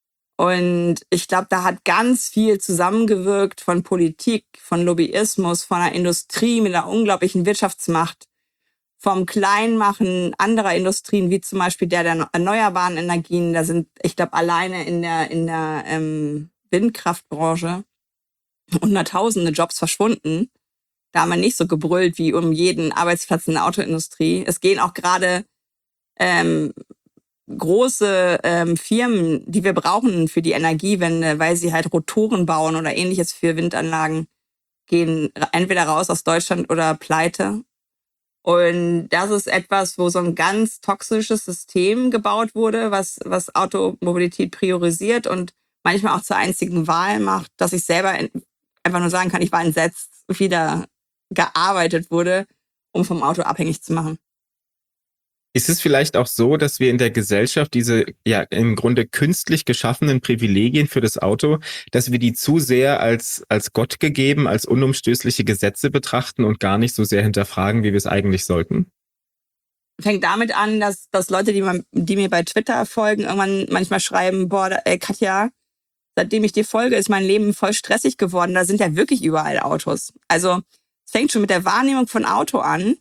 S1: Und ich glaube, da hat ganz viel zusammengewirkt von Politik, von Lobbyismus, von einer Industrie mit einer unglaublichen Wirtschaftsmacht, vom Kleinmachen anderer Industrien, wie zum Beispiel der der erneuerbaren Energien. Da sind, ich glaube, alleine in der in der ähm, Windkraftbranche hunderttausende Jobs verschwunden. Da haben wir nicht so gebrüllt wie um jeden Arbeitsplatz in der Autoindustrie. Es gehen auch gerade ähm, große ähm, Firmen, die wir brauchen für die Energiewende, weil sie halt Rotoren bauen oder ähnliches für Windanlagen, gehen entweder raus aus Deutschland oder pleite. Und das ist etwas, wo so ein ganz toxisches System gebaut wurde, was, was Automobilität priorisiert und manchmal auch zur einzigen Wahl macht, dass ich selber einfach nur sagen kann, ich war entsetzt, wie da gearbeitet wurde, um vom Auto abhängig zu machen.
S4: Ist es vielleicht auch so, dass wir in der Gesellschaft diese ja im Grunde künstlich geschaffenen Privilegien für das Auto, dass wir die zu sehr als, als Gott gegeben, als unumstößliche Gesetze betrachten und gar nicht so sehr hinterfragen, wie wir es eigentlich sollten?
S1: Fängt damit an, dass, dass Leute, die, man, die mir bei Twitter folgen, irgendwann manchmal schreiben, boah, ey, Katja, seitdem ich dir folge, ist mein Leben voll stressig geworden. Da sind ja wirklich überall Autos. Also es fängt schon mit der Wahrnehmung von Auto an,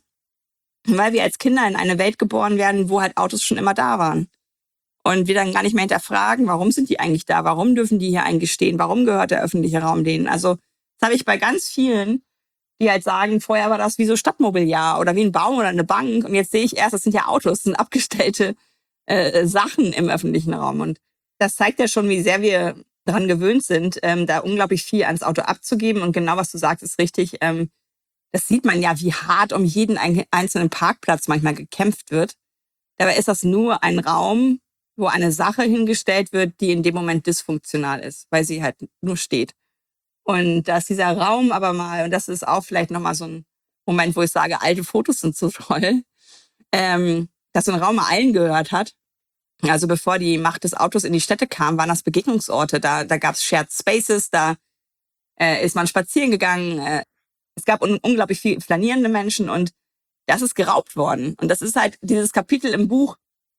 S1: weil wir als Kinder in eine Welt geboren werden, wo halt Autos schon immer da waren. Und wir dann gar nicht mehr hinterfragen, warum sind die eigentlich da? Warum dürfen die hier eigentlich stehen? Warum gehört der öffentliche Raum denen? Also das habe ich bei ganz vielen, die halt sagen, vorher war das wie so Stadtmobiliar oder wie ein Baum oder eine Bank. Und jetzt sehe ich erst, das sind ja Autos, das sind abgestellte äh, Sachen im öffentlichen Raum. Und das zeigt ja schon, wie sehr wir daran gewöhnt sind, ähm, da unglaublich viel ans Auto abzugeben. Und genau, was du sagst, ist richtig. Ähm, Das sieht man ja, wie hart um jeden einzelnen Parkplatz manchmal gekämpft wird. Dabei ist das nur ein Raum, wo eine Sache hingestellt wird, die in dem Moment dysfunktional ist, weil sie halt nur steht. Und dass dieser Raum aber mal, und das ist auch vielleicht nochmal so ein Moment, wo ich sage, alte Fotos sind so toll, ähm, dass so ein Raum mal allen gehört hat. Also bevor die Macht des Autos in die Städte kam, waren das Begegnungsorte. Da, da gab es Shared Spaces, da äh, ist man spazieren gegangen. Äh, es gab un- unglaublich viel flanierende Menschen und das ist geraubt worden. Und das ist halt dieses Kapitel im Buch,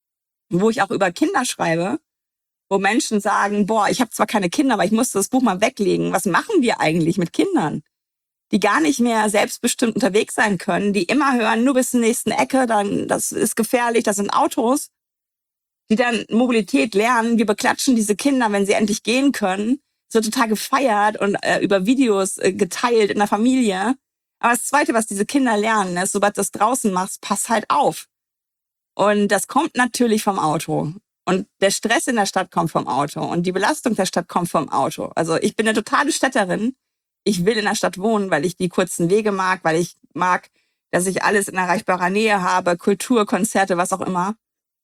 S1: wo ich auch über Kinder schreibe, wo Menschen sagen, boah, ich habe zwar keine Kinder, aber ich musste das Buch mal weglegen. Was machen wir eigentlich mit Kindern, die gar nicht mehr selbstbestimmt unterwegs sein können, die immer hören, nur bis zur nächsten Ecke, dann das ist gefährlich, das sind Autos, die dann Mobilität lernen. Wir beklatschen diese Kinder, wenn sie endlich gehen können. Es wird total gefeiert und äh, über Videos äh, geteilt in der Familie. Aber das Zweite, was diese Kinder lernen, ist, sobald du das draußen machst, pass halt auf. Und das kommt natürlich vom Auto. Und der Stress in der Stadt kommt vom Auto. Und die Belastung der Stadt kommt vom Auto. Also ich bin eine totale Städterin. Ich will in der Stadt wohnen, weil ich die kurzen Wege mag, weil ich mag, dass ich alles in erreichbarer Nähe habe, Kultur, Konzerte, was auch immer.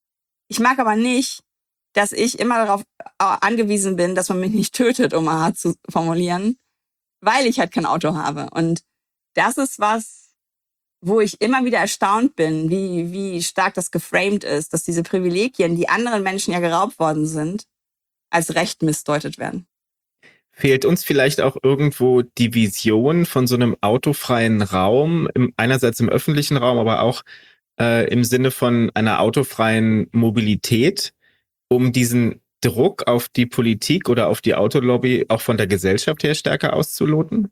S1: Ich mag aber nicht, dass ich immer darauf angewiesen bin, dass man mich nicht tötet, um mal hart zu formulieren, weil ich halt kein Auto habe. Und das ist was, wo ich immer wieder erstaunt bin, wie, wie stark das geframed ist, dass diese Privilegien, die anderen Menschen ja geraubt worden sind, als Recht missdeutet werden.
S4: Fehlt uns vielleicht auch irgendwo die Vision von so einem autofreien Raum, im, einerseits im öffentlichen Raum, aber auch äh, im Sinne von einer autofreien Mobilität, um diesen Druck auf die Politik oder auf die Autolobby auch von der Gesellschaft her stärker auszuloten?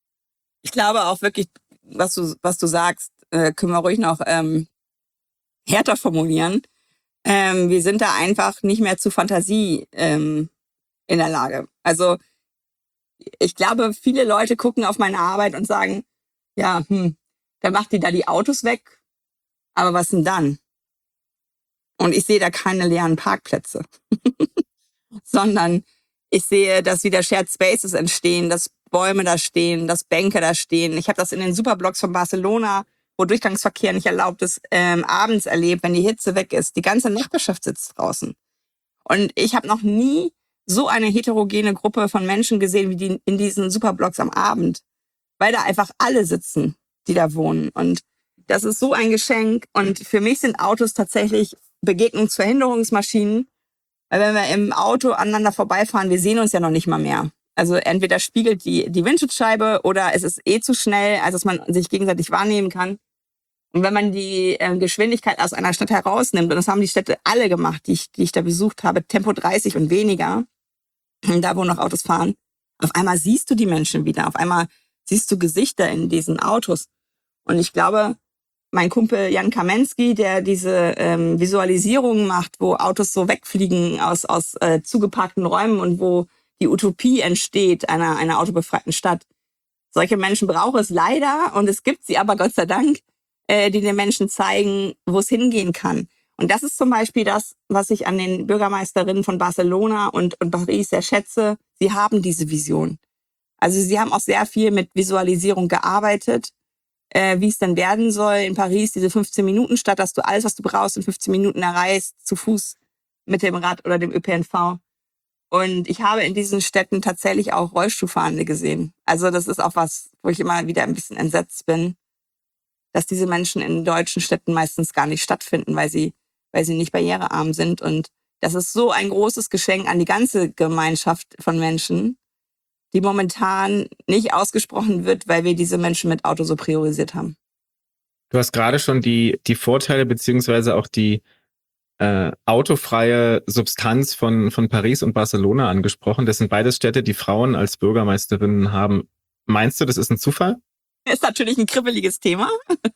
S1: Ich glaube auch wirklich, was du, was du sagst, äh, können wir ruhig noch ähm, härter formulieren. Ähm, wir sind da einfach nicht mehr zu Fantasie ähm, in der Lage. Also ich glaube, viele Leute gucken auf meine Arbeit und sagen, ja, hm, da macht die da die Autos weg, aber was denn dann? Und ich sehe da keine leeren Parkplätze, sondern ich sehe, dass wieder Shared Spaces entstehen, dass Bäume da stehen, dass Bänke da stehen. Ich habe das in den Superblocks von Barcelona, wo Durchgangsverkehr nicht erlaubt ist, ähm, abends erlebt, wenn die Hitze weg ist. Die ganze Nachbarschaft sitzt draußen. Und ich habe noch nie so eine heterogene Gruppe von Menschen gesehen wie die in diesen Superblocks am Abend, weil da einfach alle sitzen, die da wohnen. Und das ist so ein Geschenk. Und für mich sind Autos tatsächlich Begegnungsverhinderungsmaschinen, weil wenn wir im Auto aneinander vorbeifahren, wir sehen uns ja noch nicht mal mehr. Also entweder spiegelt die, die Windschutzscheibe oder es ist eh zu schnell, als dass man sich gegenseitig wahrnehmen kann. Und wenn man die äh, Geschwindigkeit aus einer Stadt herausnimmt, und das haben die Städte alle gemacht, die ich, die ich da besucht habe, Tempo dreißig und weniger, da wo noch Autos fahren, auf einmal siehst du die Menschen wieder, auf einmal siehst du Gesichter in diesen Autos. Und ich glaube, mein Kumpel Jan Kamensky, der diese ähm, Visualisierungen macht, wo Autos so wegfliegen aus, aus äh, zugeparkten Räumen und wo die Utopie entsteht einer, einer autobefreiten Stadt. Solche Menschen braucht es leider und es gibt sie aber Gott sei Dank, äh, die den Menschen zeigen, wo es hingehen kann. Und das ist zum Beispiel das, was ich an den Bürgermeisterinnen von Barcelona und, und Paris sehr schätze. Sie haben diese Vision. Also sie haben auch sehr viel mit Visualisierung gearbeitet. äh, wie es denn werden soll in Paris, diese fünfzehn Minuten Stadt, dass du alles, was du brauchst, in fünfzehn Minuten erreichst, zu Fuß mit dem Rad oder dem Ö P N V. Und ich habe in diesen Städten tatsächlich auch Rollstuhlfahrende gesehen. Also das ist auch was, wo ich immer wieder ein bisschen entsetzt bin, dass diese Menschen in deutschen Städten meistens gar nicht stattfinden, weil sie, weil sie nicht barrierearm sind. Und das ist so ein großes Geschenk an die ganze Gemeinschaft von Menschen, die momentan nicht ausgesprochen wird, weil wir diese Menschen mit Auto so priorisiert haben.
S4: Du hast gerade schon die, die Vorteile beziehungsweise auch die äh, autofreie Substanz von, von Paris und Barcelona angesprochen. Das sind beides Städte, die Frauen als Bürgermeisterinnen haben. Meinst du, das ist ein Zufall?
S1: Ist natürlich ein kribbeliges Thema,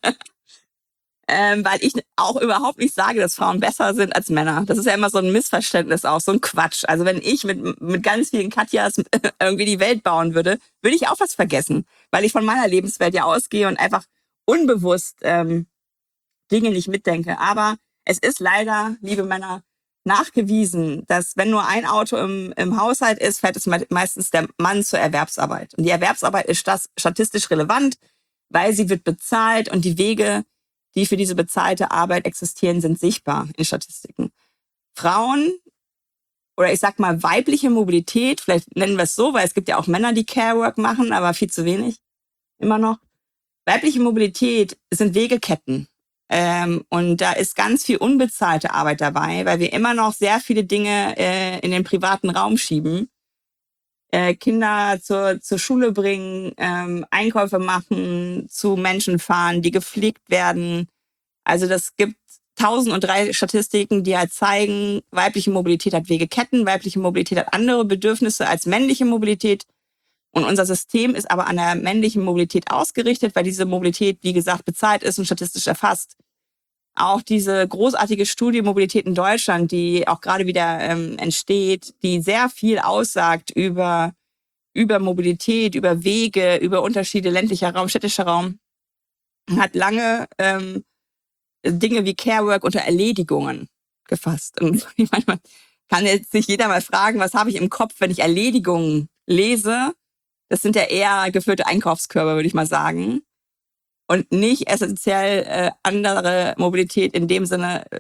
S1: ähm, weil ich auch überhaupt nicht sage, dass Frauen besser sind als Männer. Das ist ja immer so ein Missverständnis auch, so ein Quatsch. Also wenn ich mit, mit ganz vielen Katjas irgendwie die Welt bauen würde, würde ich auch was vergessen, weil ich von meiner Lebenswelt ja ausgehe und einfach unbewusst ähm, Dinge nicht mitdenke. Aber es ist leider, liebe Männer, nachgewiesen, dass wenn nur ein Auto im, im Haushalt ist, fährt es meistens der Mann zur Erwerbsarbeit. Und die Erwerbsarbeit ist statistisch relevant, weil sie wird bezahlt und die Wege, die für diese bezahlte Arbeit existieren, sind sichtbar in Statistiken. Frauen, oder ich sag mal weibliche Mobilität, vielleicht nennen wir es so, weil es gibt ja auch Männer, die Carework machen, aber viel zu wenig, immer noch. Weibliche Mobilität sind Wegeketten. Ähm, und da ist ganz viel unbezahlte Arbeit dabei, weil wir immer noch sehr viele Dinge äh, in den privaten Raum schieben. Äh, Kinder zur, zur Schule bringen, ähm, Einkäufe machen, zu Menschen fahren, die gepflegt werden. Also das gibt tausend und drei Statistiken, die halt zeigen, weibliche Mobilität hat Wegeketten, weibliche Mobilität hat andere Bedürfnisse als männliche Mobilität. Und unser System ist aber an der männlichen Mobilität ausgerichtet, weil diese Mobilität, wie gesagt, bezahlt ist und statistisch erfasst. Auch diese großartige Studie Mobilität in Deutschland, die auch gerade wieder ähm, entsteht, die sehr viel aussagt über, über Mobilität, über Wege, über Unterschiede ländlicher Raum, städtischer Raum, hat lange ähm, Dinge wie Carework unter Erledigungen gefasst. Und manchmal kann jetzt sich jeder mal fragen, was habe ich im Kopf, wenn ich Erledigungen lese? Das sind ja eher gefüllte Einkaufskörbe, würde ich mal sagen. Und nicht essentiell äh, andere Mobilität in dem Sinne, äh,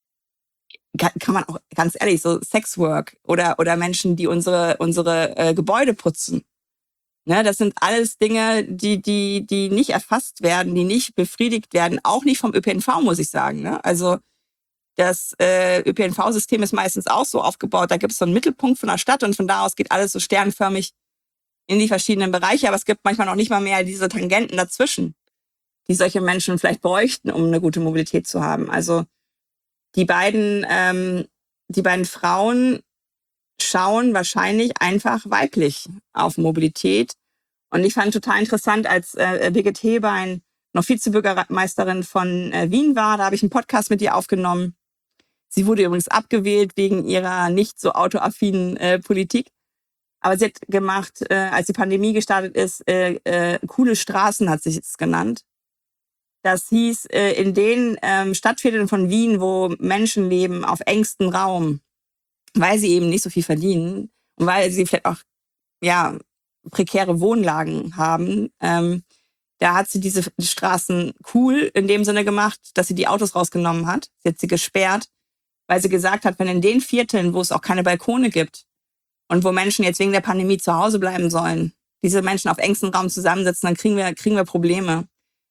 S1: kann, kann man auch ganz ehrlich, so Sexwork oder oder Menschen, die unsere unsere äh, Gebäude putzen. Ne, das sind alles Dinge, die die die nicht erfasst werden, die nicht befriedigt werden, auch nicht vom Ö P N V, muss ich sagen. Ne? Also das äh, Ö P N V-System ist meistens auch so aufgebaut, da gibt es so einen Mittelpunkt von der Stadt und von da aus geht alles so sternförmig in die verschiedenen Bereiche, aber es gibt manchmal noch nicht mal mehr diese Tangenten dazwischen, die solche Menschen vielleicht bräuchten, um eine gute Mobilität zu haben. Also die beiden, ähm, die beiden Frauen schauen wahrscheinlich einfach weiblich auf Mobilität. Und ich fand total interessant, als äh, Birgit Hebein noch Vizebürgermeisterin von äh, Wien war, da habe ich einen Podcast mit ihr aufgenommen. Sie wurde übrigens abgewählt wegen ihrer nicht so autoaffinen äh, Politik. Aber sie hat gemacht, äh, als die Pandemie gestartet ist, äh, äh, coole Straßen hat sich es genannt. Das hieß, äh, in den ähm, Stadtvierteln von Wien, wo Menschen leben auf engstem Raum, weil sie eben nicht so viel verdienen und weil sie vielleicht auch ja prekäre Wohnlagen haben, ähm, da hat sie diese Straßen cool in dem Sinne gemacht, dass sie die Autos rausgenommen hat. Sie hat sie gesperrt, weil sie gesagt hat, wenn in den Vierteln, wo es auch keine Balkone gibt, und wo Menschen jetzt wegen der Pandemie zu Hause bleiben sollen, diese Menschen auf engstem Raum zusammensitzen, dann kriegen wir, kriegen wir Probleme.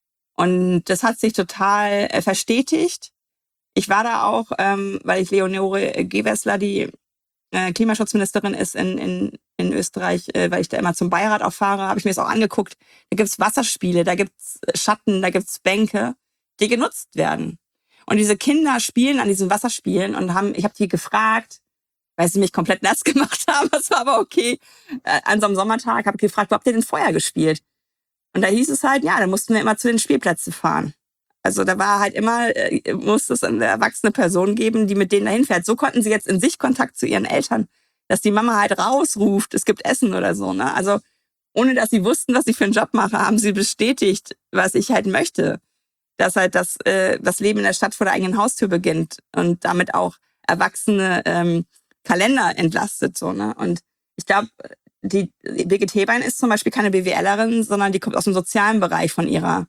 S1: Und das hat sich total äh, verstetigt. Ich war da auch, ähm, weil ich Leonore Gewessler, die äh, Klimaschutzministerin ist in, in, in Österreich, äh, weil ich da immer zum Beirat auch fahre, habe ich mir das auch angeguckt. Da gibt's Wasserspiele, da gibt's Schatten, da gibt's Bänke, die genutzt werden. Und diese Kinder spielen an diesen Wasserspielen und haben, ich habe die gefragt, weil sie mich komplett nass gemacht haben. Das war aber okay. Äh, an so einem Sommertag habe ich gefragt, wo habt ihr denn vorher gespielt? Und da hieß es halt, ja, da mussten wir immer zu den Spielplätzen fahren. Also da war halt immer, äh, musste es eine erwachsene Person geben, die mit denen dahin fährt. So konnten sie jetzt in Sichtkontakt zu ihren Eltern, dass die Mama halt rausruft, es gibt Essen oder so. Ne? Also ohne, dass sie wussten, was ich für einen Job mache, haben sie bestätigt, was ich halt möchte. Dass halt das, äh, das Leben in der Stadt vor der eigenen Haustür beginnt und damit auch Erwachsene ähm, Kalender entlastet, so, ne? Und ich glaube, die Birgit Hebein ist zum Beispiel keine BWLerin, sondern die kommt aus dem sozialen Bereich von ihrer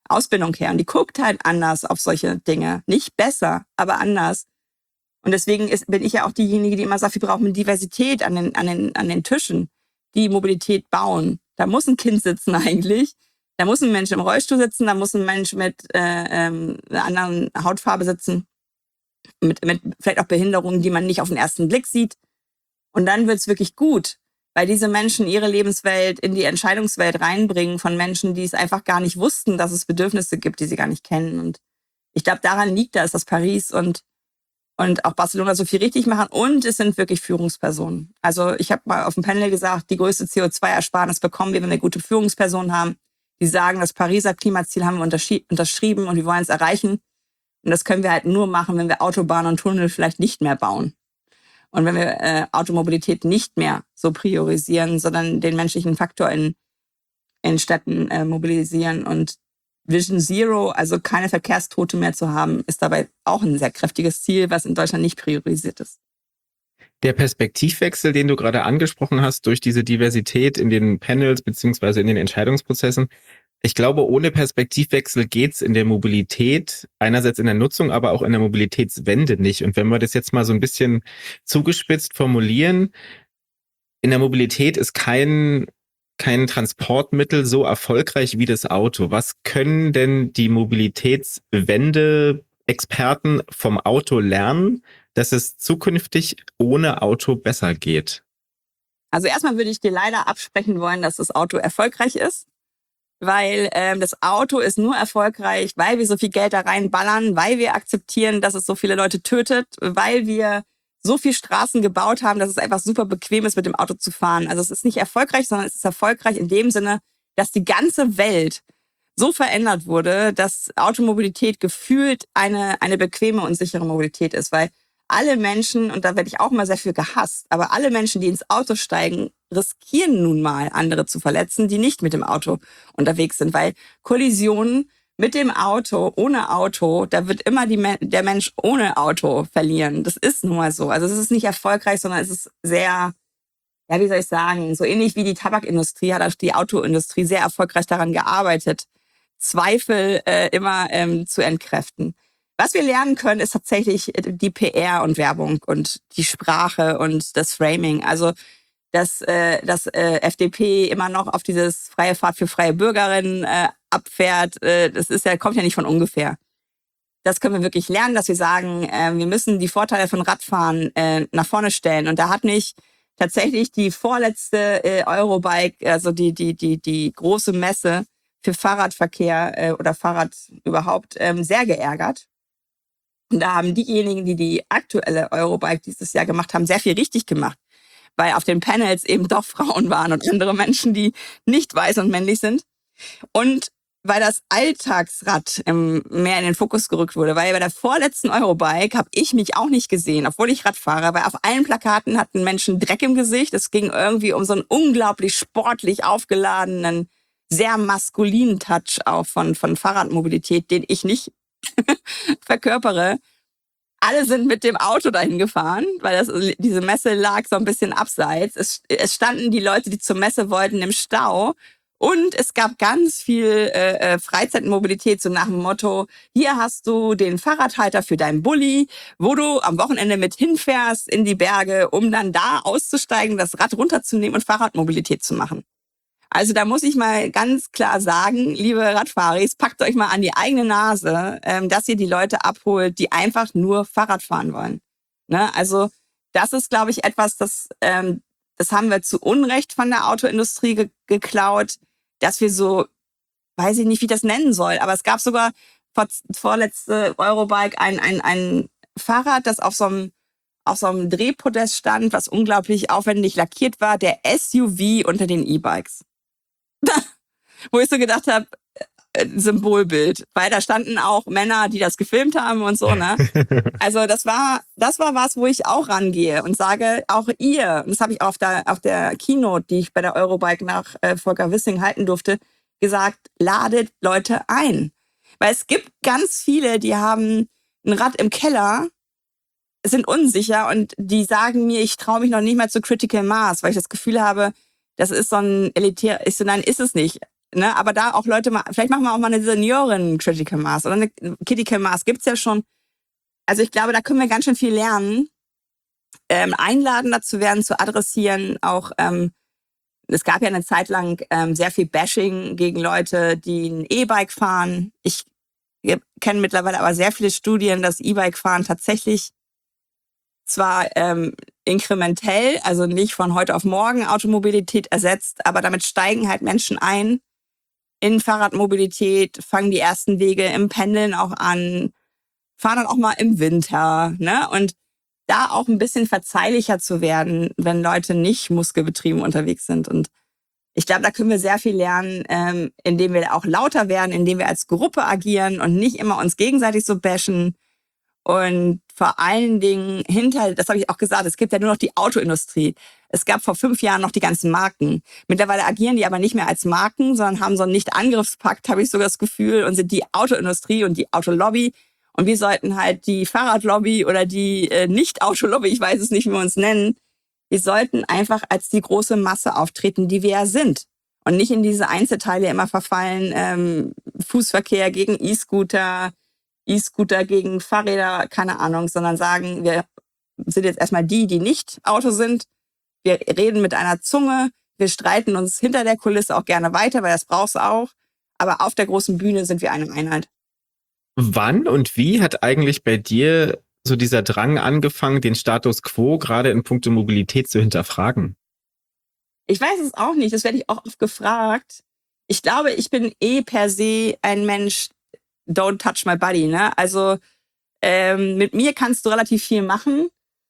S1: Ausbildung her. Und die guckt halt anders auf solche Dinge. Nicht besser, aber anders. Und deswegen ist, bin ich ja auch diejenige, die immer sagt, wir brauchen Diversität an den, an den, an den Tischen, die Mobilität bauen. Da muss ein Kind sitzen eigentlich. Da muss ein Mensch im Rollstuhl sitzen, da muss ein Mensch mit äh, ähm, einer anderen Hautfarbe sitzen, mit, mit vielleicht auch Behinderungen, die man nicht auf den ersten Blick sieht. Und dann wird's wirklich gut, weil diese Menschen ihre Lebenswelt in die Entscheidungswelt reinbringen von Menschen, die es einfach gar nicht wussten, dass es Bedürfnisse gibt, die sie gar nicht kennen. Und ich glaube, daran liegt das, dass Paris und und auch Barcelona so viel richtig machen. Und es sind wirklich Führungspersonen. Also ich habe mal auf dem Panel gesagt, die größte C O zwei Ersparnis bekommen wir, wenn wir gute Führungspersonen haben, die sagen, das Pariser Klimaziel haben wir unterschrieben und wir wollen es erreichen. Und das können wir halt nur machen, wenn wir Autobahnen und Tunnel vielleicht nicht mehr bauen. Und wenn wir äh, Automobilität nicht mehr so priorisieren, sondern den menschlichen Faktor in, in Städten äh, mobilisieren. Und Vision Zero, also keine Verkehrstote mehr zu haben, ist dabei auch ein sehr kräftiges Ziel, was in Deutschland nicht priorisiert ist.
S4: Der Perspektivwechsel, den du gerade angesprochen hast, durch diese Diversität in den Panels beziehungsweise in den Entscheidungsprozessen, ich glaube, ohne Perspektivwechsel geht's in der Mobilität, einerseits in der Nutzung, aber auch in der Mobilitätswende nicht. Und wenn wir das jetzt mal so ein bisschen zugespitzt formulieren, in der Mobilität ist kein kein Transportmittel so erfolgreich wie das Auto. Was können denn die Mobilitätswende-Experten vom Auto lernen, dass es zukünftig ohne Auto besser geht?
S1: Also erstmal würde ich dir leider absprechen wollen, dass das Auto erfolgreich ist, weil ähm, das Auto ist nur erfolgreich, weil wir so viel Geld da reinballern, weil wir akzeptieren, dass es so viele Leute tötet, weil wir so viel Straßen gebaut haben, dass es einfach super bequem ist, mit dem Auto zu fahren. Also es ist nicht erfolgreich, sondern es ist erfolgreich in dem Sinne, dass die ganze Welt so verändert wurde, dass Automobilität gefühlt eine, eine bequeme und sichere Mobilität ist. Weil alle Menschen, und da werde ich auch mal sehr viel gehasst, aber alle Menschen, die ins Auto steigen, riskieren nun mal, andere zu verletzen, die nicht mit dem Auto unterwegs sind. Weil Kollisionen mit dem Auto, ohne Auto, da wird immer die, der Mensch ohne Auto verlieren. Das ist nun mal so. Also es ist nicht erfolgreich, sondern es ist sehr, ja, wie soll ich sagen, so ähnlich wie die Tabakindustrie hat auch die Autoindustrie sehr erfolgreich daran gearbeitet, Zweifel äh, immer ähm, zu entkräften. Was wir lernen können, ist tatsächlich die P R und Werbung und die Sprache und das Framing. Also dass äh, das äh, F D P immer noch auf dieses freie Fahrt für freie Bürgerinnen äh, abfährt, äh, das ist ja kommt ja nicht von ungefähr. Das können wir wirklich lernen, dass wir sagen, äh, wir müssen die Vorteile von Radfahren äh, nach vorne stellen. Und da hat mich tatsächlich die vorletzte äh, Eurobike, also die die die die große Messe für Fahrradverkehr äh, oder Fahrrad überhaupt ähm, sehr geärgert. Und da haben diejenigen, die die aktuelle Eurobike dieses Jahr gemacht haben, sehr viel richtig gemacht. Weil auf den Panels eben doch Frauen waren und andere Menschen, die nicht weiß und männlich sind. Und weil das Alltagsrad ähm, mehr in den Fokus gerückt wurde. Weil bei der vorletzten Eurobike habe ich mich auch nicht gesehen, obwohl ich Rad fahre. Weil auf allen Plakaten hatten Menschen Dreck im Gesicht. Es ging irgendwie um so einen unglaublich sportlich aufgeladenen, sehr maskulinen Touch auch von, von Fahrradmobilität, den ich nicht verkörpere. Alle sind mit dem Auto dahin gefahren, weil das, diese Messe lag so ein bisschen abseits. Es, es standen die Leute, die zur Messe wollten, im Stau. Und es gab ganz viel äh, Freizeitmobilität, so nach dem Motto, hier hast du den Fahrradhalter für deinen Bulli, wo du am Wochenende mit hinfährst in die Berge, um dann da auszusteigen, das Rad runterzunehmen und Fahrradmobilität zu machen. Also da muss ich mal ganz klar sagen, liebe Radfahris, packt euch mal an die eigene Nase, ähm, dass ihr die Leute abholt, die einfach nur Fahrrad fahren wollen. Ne? Also das ist, glaube ich, etwas, das, ähm, das haben wir zu Unrecht von der Autoindustrie ge- geklaut, dass wir so, weiß ich nicht, wie ich das nennen soll, aber es gab sogar vor, vorletzte Eurobike ein, ein, ein Fahrrad, das auf so einem auf so einem Drehpodest stand, was unglaublich aufwendig lackiert war, der S U V unter den E-Bikes. Wo ich so gedacht habe, äh, Symbolbild, weil da standen auch Männer, die das gefilmt haben und so, ne? Also das war das war was, wo ich auch rangehe und sage, auch ihr, und das habe ich auch auf der auf der Keynote, die ich bei der Eurobike nach äh, Volker Wissing halten durfte, gesagt, ladet Leute ein. Weil es gibt ganz viele, die haben ein Rad im Keller, sind unsicher und die sagen mir, ich traue mich noch nicht mal zu Critical Mass, weil ich das Gefühl habe, das ist so ein elitär, ich so, nein, ist es nicht. ne, aber da auch Leute mal, vielleicht machen wir auch mal eine Senioren-Critical Mass oder eine Critical Mass, gibt's ja schon. Also ich glaube, da können wir ganz schön viel lernen, ähm, einladender zu werden, zu adressieren, auch, ähm, es gab ja eine Zeit lang ähm, sehr viel Bashing gegen Leute, die ein E-Bike fahren. Ich kenne mittlerweile aber sehr viele Studien, dass E-Bike-Fahren tatsächlich zwar ähm, inkrementell, also nicht von heute auf morgen Automobilität ersetzt, aber damit steigen halt Menschen ein in Fahrradmobilität, fangen die ersten Wege im Pendeln auch an, fahren dann auch mal im Winter, ne? Und da auch ein bisschen verzeihlicher zu werden, wenn Leute nicht muskelbetrieben unterwegs sind. Und ich glaube, da können wir sehr viel lernen, ähm, indem wir auch lauter werden, indem wir als Gruppe agieren und nicht immer uns gegenseitig so bashen. Und vor allen Dingen hinter, das habe ich auch gesagt, es gibt ja nur noch die Autoindustrie. Es gab vor fünf Jahren noch die ganzen Marken. Mittlerweile agieren die aber nicht mehr als Marken, sondern haben so einen Nicht-Angriffspakt, habe ich sogar das Gefühl, und sind die Autoindustrie und die Autolobby. Und wir sollten halt die Fahrradlobby oder die äh, Nicht-Autolobby, ich weiß es nicht, wie wir uns nennen, wir sollten einfach als die große Masse auftreten, die wir ja sind. Und nicht in diese Einzelteile immer verfallen, ähm, Fußverkehr gegen E-Scooter, E-Scooter gegen Fahrräder, keine Ahnung, sondern sagen, wir sind jetzt erstmal die, die nicht Auto sind. Wir reden mit einer Zunge, wir streiten uns hinter der Kulisse auch gerne weiter, weil das brauchst du auch. Aber auf der großen Bühne sind wir eine Einheit.
S4: Wann und wie hat eigentlich bei dir so dieser Drang angefangen, den Status quo gerade in puncto Mobilität zu hinterfragen?
S1: Ich weiß es auch nicht, das werde ich auch oft gefragt. Ich glaube, ich bin eh per se ein Mensch, don't touch my body, ne? Also ähm, mit mir kannst du relativ viel machen.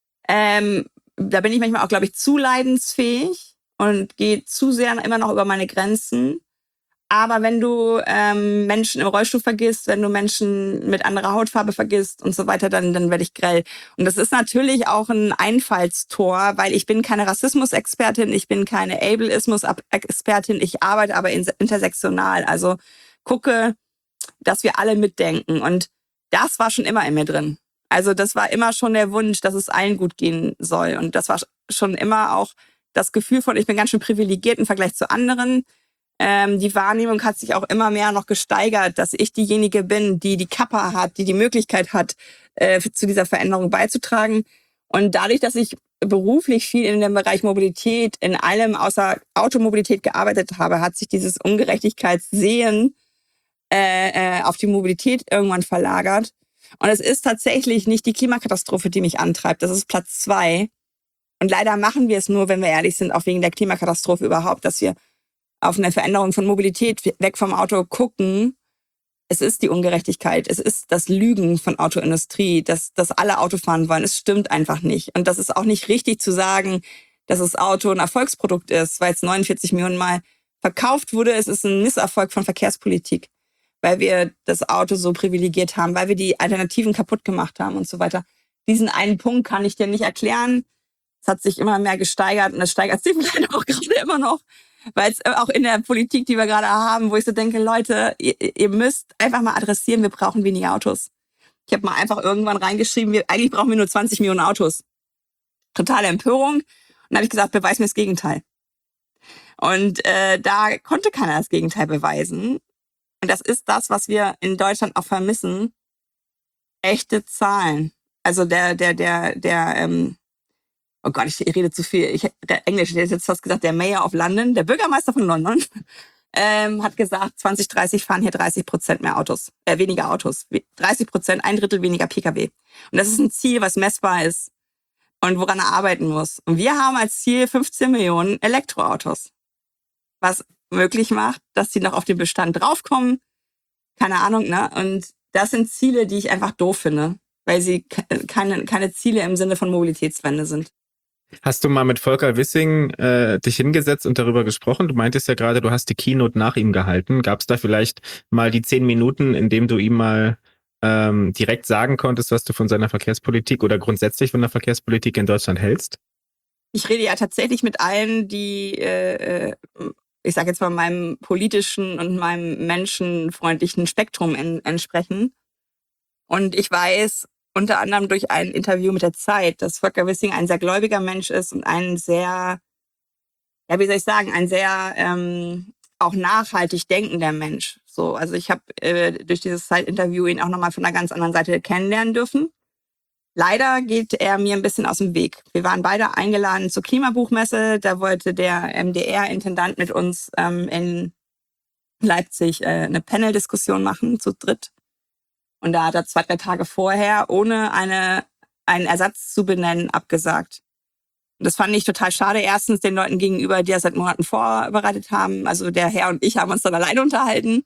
S1: Ähm, da bin ich manchmal auch, glaube ich, zu leidensfähig und gehe zu sehr immer noch über meine Grenzen. Aber wenn du ähm, Menschen im Rollstuhl vergisst, wenn du Menschen mit anderer Hautfarbe vergisst und so weiter, dann, dann werde ich grell. Und das ist natürlich auch ein Einfallstor, weil ich bin keine Rassismus-Expertin, ich bin keine Ableismus-Expertin, ich arbeite aber intersektional. Also gucke, dass wir alle mitdenken. Und das war schon immer in mir drin. Also das war immer schon der Wunsch, dass es allen gut gehen soll. Und das war schon immer auch das Gefühl von, ich bin ganz schön privilegiert im Vergleich zu anderen. Ähm, die Wahrnehmung hat sich auch immer mehr noch gesteigert, dass ich diejenige bin, die die Kappa hat, die die Möglichkeit hat, äh, zu dieser Veränderung beizutragen. Und dadurch, dass ich beruflich viel in dem Bereich Mobilität, in allem außer Automobilität gearbeitet habe, hat sich dieses Ungerechtigkeitssehen äh, äh, auf die Mobilität irgendwann verlagert. Und es ist tatsächlich nicht die Klimakatastrophe, die mich antreibt. Das ist Platz zwei. Und leider machen wir es nur, wenn wir ehrlich sind, auch wegen der Klimakatastrophe überhaupt, dass wir auf eine Veränderung von Mobilität weg vom Auto gucken. Es ist die Ungerechtigkeit, es ist das Lügen von Autoindustrie, dass, dass alle Auto fahren wollen. Es stimmt einfach nicht. Und das ist auch nicht richtig zu sagen, dass das Auto ein Erfolgsprodukt ist, weil es neunundvierzig Millionen Mal verkauft wurde. Es ist ein Misserfolg von Verkehrspolitik, weil wir das Auto so privilegiert haben, weil wir die Alternativen kaputt gemacht haben und so weiter. Diesen einen Punkt kann ich dir nicht erklären. Es hat sich immer mehr gesteigert und es steigert sich vielleicht auch gerade immer noch. Weil es auch in der Politik, die wir gerade haben, wo ich so denke, Leute, ihr, ihr müsst einfach mal adressieren, wir brauchen weniger Autos. Ich habe mal einfach irgendwann reingeschrieben, wir, eigentlich brauchen wir nur zwanzig Millionen Autos. Totale Empörung. Und dann habe ich gesagt, beweis mir das Gegenteil. Und äh, da konnte keiner das Gegenteil beweisen. Und das ist das, was wir in Deutschland auch vermissen. Echte Zahlen. Also der, der, der, der, ähm, oh Gott, ich rede zu viel. Ich, der Englisch, ich hätte jetzt fast gesagt, der Mayor of London, der Bürgermeister von London, ähm, hat gesagt, zwanzig dreißig fahren hier dreißig Prozent mehr Autos, äh, weniger Autos. dreißig Prozent, ein Drittel weniger P K W. Und das ist ein Ziel, was messbar ist und woran er arbeiten muss. Und wir haben als Ziel fünfzehn Millionen Elektroautos, was möglich macht, dass sie noch auf den Bestand draufkommen. Keine Ahnung, ne? Und das sind Ziele, die ich einfach doof finde, weil sie keine, keine Ziele im Sinne von Mobilitätswende sind.
S4: Hast du mal mit Volker Wissing äh, dich hingesetzt und darüber gesprochen? Du meintest ja gerade, du hast die Keynote nach ihm gehalten. Gab es da vielleicht mal die zehn Minuten, in dem du ihm mal ähm, direkt sagen konntest, was du von seiner Verkehrspolitik oder grundsätzlich von der Verkehrspolitik in Deutschland hältst?
S1: Ich rede ja tatsächlich mit allen, die, äh, ich sage jetzt mal, meinem politischen und meinem menschenfreundlichen Spektrum en- entsprechen. Und ich weiß, unter anderem durch ein Interview mit der Zeit, dass Volker Wissing ein sehr gläubiger Mensch ist und ein sehr, ja, wie soll ich sagen, ein sehr ähm, auch nachhaltig denkender Mensch. So, also ich habe äh, durch dieses Zeitinterview ihn auch nochmal von einer ganz anderen Seite kennenlernen dürfen. Leider geht er mir ein bisschen aus dem Weg. Wir waren beide eingeladen zur Klimabuchmesse. Da wollte der M D R-Intendant mit uns ähm, in Leipzig äh, eine Panel-Diskussion machen, zu dritt. Und da hat er zwei, drei Tage vorher, ohne eine, einen Ersatz zu benennen, abgesagt. Und das fand ich total schade. Erstens den Leuten gegenüber, die das seit Monaten vorbereitet haben. Also der Herr und ich haben uns dann alleine unterhalten.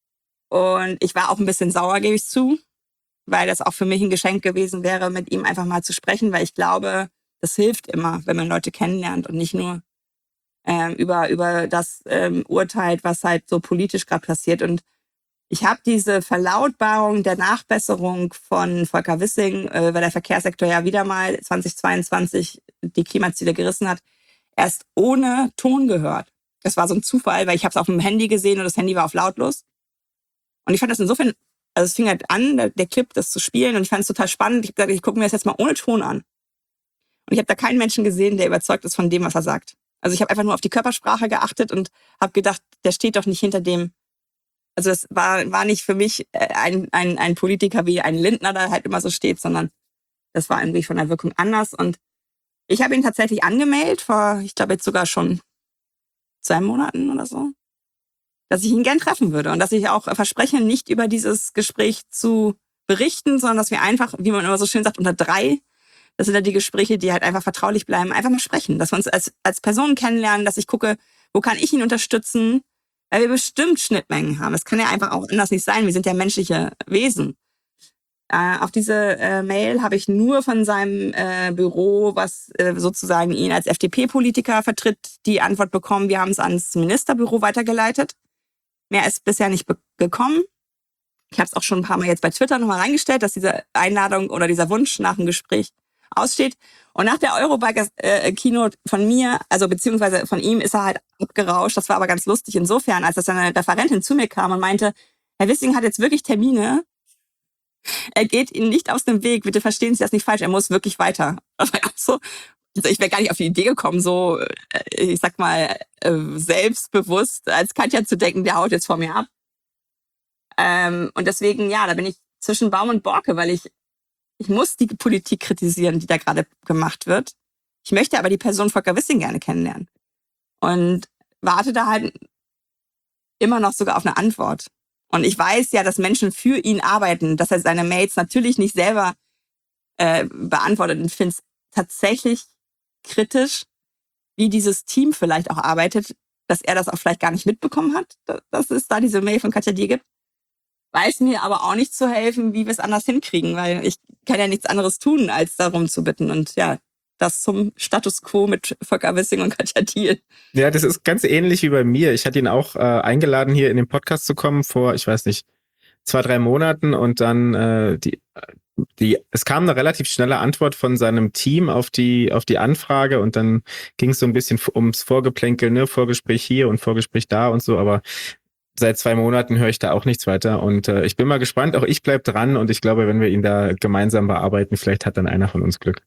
S1: Und ich war auch ein bisschen sauer, gebe ich zu, weil das auch für mich ein Geschenk gewesen wäre, mit ihm einfach mal zu sprechen, weil ich glaube, das hilft immer, wenn man Leute kennenlernt und nicht nur ähm, über über das ähm, urteilt, was halt so politisch gerade passiert. Und ich habe diese Verlautbarung der Nachbesserung von Volker Wissing, äh, weil der Verkehrssektor ja wieder mal zweitausendzweiundzwanzig die Klimaziele gerissen hat, erst ohne Ton gehört. Das war so ein Zufall, weil ich habe es auf dem Handy gesehen und das Handy war auf lautlos. Und ich fand das insofern, also es fing halt an, der, der Clip, das zu spielen, und ich fand es total spannend. Ich habe gesagt, ich gucke mir das jetzt mal ohne Ton an. Und ich habe da keinen Menschen gesehen, der überzeugt ist von dem, was er sagt. Also ich habe einfach nur auf die Körpersprache geachtet und habe gedacht, der steht doch nicht hinter dem. Also es war, war nicht für mich ein, ein, ein Politiker wie ein Lindner, der halt immer so steht, sondern das war irgendwie von der Wirkung anders. Und ich habe ihn tatsächlich angemeldet vor, ich glaube jetzt sogar schon zwei Monaten oder so, dass ich ihn gern treffen würde und dass ich auch verspreche, nicht über dieses Gespräch zu berichten, sondern dass wir einfach, wie man immer so schön sagt, unter drei, das sind ja die Gespräche, die halt einfach vertraulich bleiben, einfach mal sprechen, dass wir uns als, als Personen kennenlernen, dass ich gucke, wo kann ich ihn unterstützen, weil wir bestimmt Schnittmengen haben. Es kann ja einfach auch anders nicht sein, wir sind ja menschliche Wesen. Äh, auf diese äh, Mail habe ich nur von seinem äh, Büro, was äh, sozusagen ihn als F D P-Politiker vertritt, die Antwort bekommen, wir haben es ans Ministerbüro weitergeleitet. Mehr ist bisher nicht be- gekommen. Ich habe es auch schon ein paar Mal jetzt bei Twitter nochmal reingestellt, dass diese Einladung oder dieser Wunsch nach dem Gespräch aussteht. Und nach der Eurobike-Keynote von mir, also beziehungsweise von ihm, ist er halt abgerauscht. Das war aber ganz lustig insofern, als dass eine Referentin zu mir kam und meinte, Herr Wissing hat jetzt wirklich Termine. Er geht Ihnen nicht aus dem Weg. Bitte verstehen Sie das nicht falsch. Er muss wirklich weiter. Also ich wäre gar nicht auf die Idee gekommen, so, ich sag mal, selbstbewusst als Katja zu denken, der haut jetzt vor mir ab. Und deswegen, ja, da bin ich zwischen Baum und Borke, weil ich Ich muss die Politik kritisieren, die da gerade gemacht wird. Ich möchte aber die Person Volker Wissing gerne kennenlernen. Und warte da halt immer noch sogar auf eine Antwort. Und ich weiß ja, dass Menschen für ihn arbeiten, dass er seine Mails natürlich nicht selber äh, beantwortet. Und ich finde es tatsächlich kritisch, wie dieses Team vielleicht auch arbeitet, dass er das auch vielleicht gar nicht mitbekommen hat, dass es da diese Mail von Katja Dier gibt. Weiß mir aber auch nicht zu helfen, wie wir es anders hinkriegen, weil ich kann ja nichts anderes tun, als darum zu bitten. Und ja, das zum Status quo mit Volker Wissing und Katja Thiel.
S4: Ja, das ist ganz ähnlich wie bei mir. Ich hatte ihn auch äh, eingeladen, hier in den Podcast zu kommen vor, ich weiß nicht, zwei, drei Monaten. Und dann äh, die, die, es kam eine relativ schnelle Antwort von seinem Team auf die auf die Anfrage. Und dann ging es so ein bisschen ums Vorgeplänkel, ne, Vorgespräch hier und Vorgespräch da und so. Aber seit zwei Monaten höre ich da auch nichts weiter und äh, ich bin mal gespannt, auch ich bleib dran und ich glaube, wenn wir ihn da gemeinsam bearbeiten, vielleicht hat dann einer von uns Glück.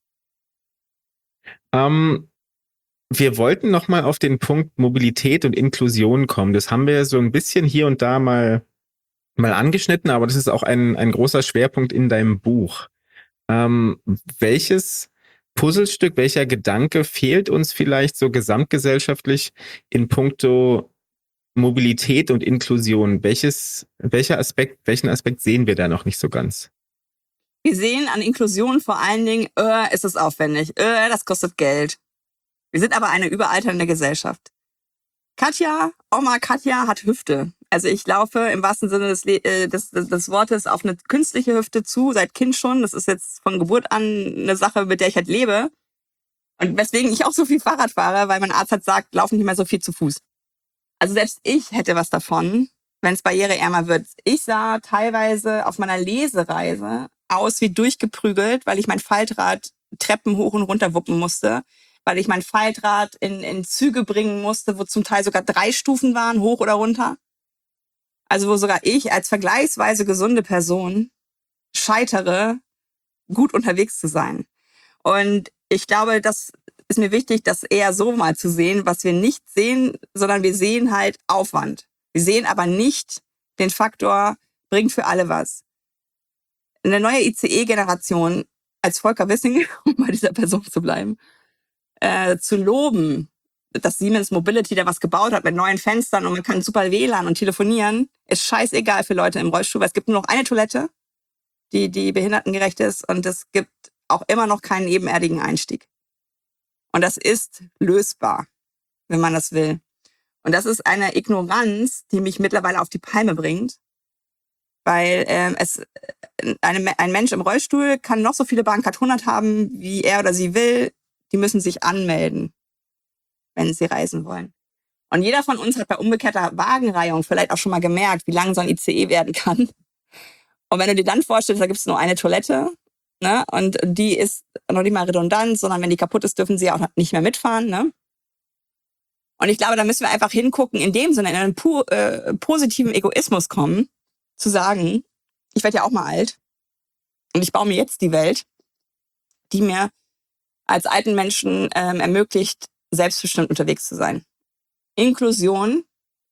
S4: Ähm, wir wollten nochmal auf den Punkt Mobilität und Inklusion kommen. Das haben wir so ein bisschen hier und da mal, mal angeschnitten, aber das ist auch ein, ein großer Schwerpunkt in deinem Buch. Ähm, welches Puzzlestück, welcher Gedanke fehlt uns vielleicht so gesamtgesellschaftlich in puncto Mobilität und Inklusion? Welches, welcher Aspekt, welchen Aspekt sehen wir da noch nicht so ganz?
S1: Wir sehen an Inklusion vor allen Dingen, äh, ist es aufwendig, äh, das kostet Geld. Wir sind aber eine überalternde Gesellschaft. Katja, Oma Katja hat Hüfte. Also ich laufe im wahrsten Sinne des, äh, des, des, des Wortes auf eine künstliche Hüfte zu, seit Kind schon. Das ist jetzt von Geburt an eine Sache, mit der ich halt lebe. Und weswegen ich auch so viel Fahrrad fahre, weil mein Arzt hat gesagt, lauf nicht mehr so viel zu Fuß. Also selbst ich hätte was davon, wenn es barriereärmer wird. Ich sah teilweise auf meiner Lesereise aus wie durchgeprügelt, weil ich mein Faltrad Treppen hoch und runter wuppen musste, weil ich mein Faltrad in, in Züge bringen musste, wo zum Teil sogar drei Stufen waren, hoch oder runter. Also wo sogar ich als vergleichsweise gesunde Person scheitere, gut unterwegs zu sein. Und ich glaube, dass ist mir wichtig, das eher so mal zu sehen, was wir nicht sehen, sondern wir sehen halt Aufwand. Wir sehen aber nicht den Faktor, bringt für alle was. Eine neue I C E-Generation als Volker Wissing, um bei dieser Person zu bleiben, äh, zu loben, dass Siemens Mobility da was gebaut hat mit neuen Fenstern und man kann super W L A N und telefonieren, ist scheißegal für Leute im Rollstuhl, weil es gibt nur noch eine Toilette, die, die behindertengerecht ist und es gibt auch immer noch keinen ebenerdigen Einstieg. Und das ist lösbar, wenn man das will. Und das ist eine Ignoranz, die mich mittlerweile auf die Palme bringt, weil ähm, es eine, ein Mensch im Rollstuhl kann noch so viele Bahncard hundert haben, wie er oder sie will. Die müssen sich anmelden, wenn sie reisen wollen. Und jeder von uns hat bei umgekehrter Wagenreihung vielleicht auch schon mal gemerkt, wie lang so ein I C E werden kann. Und wenn du dir dann vorstellst, da gibt es nur eine Toilette, ne, und die ist noch nicht mal redundant, sondern wenn die kaputt ist, dürfen sie auch nicht mehr mitfahren. Ne? Und ich glaube, da müssen wir einfach hingucken, in dem Sinne, in einen pu- äh, positiven Egoismus kommen, zu sagen, ich werde ja auch mal alt und ich baue mir jetzt die Welt, die mir als alten Menschen ähm, ermöglicht, selbstbestimmt unterwegs zu sein. Inklusion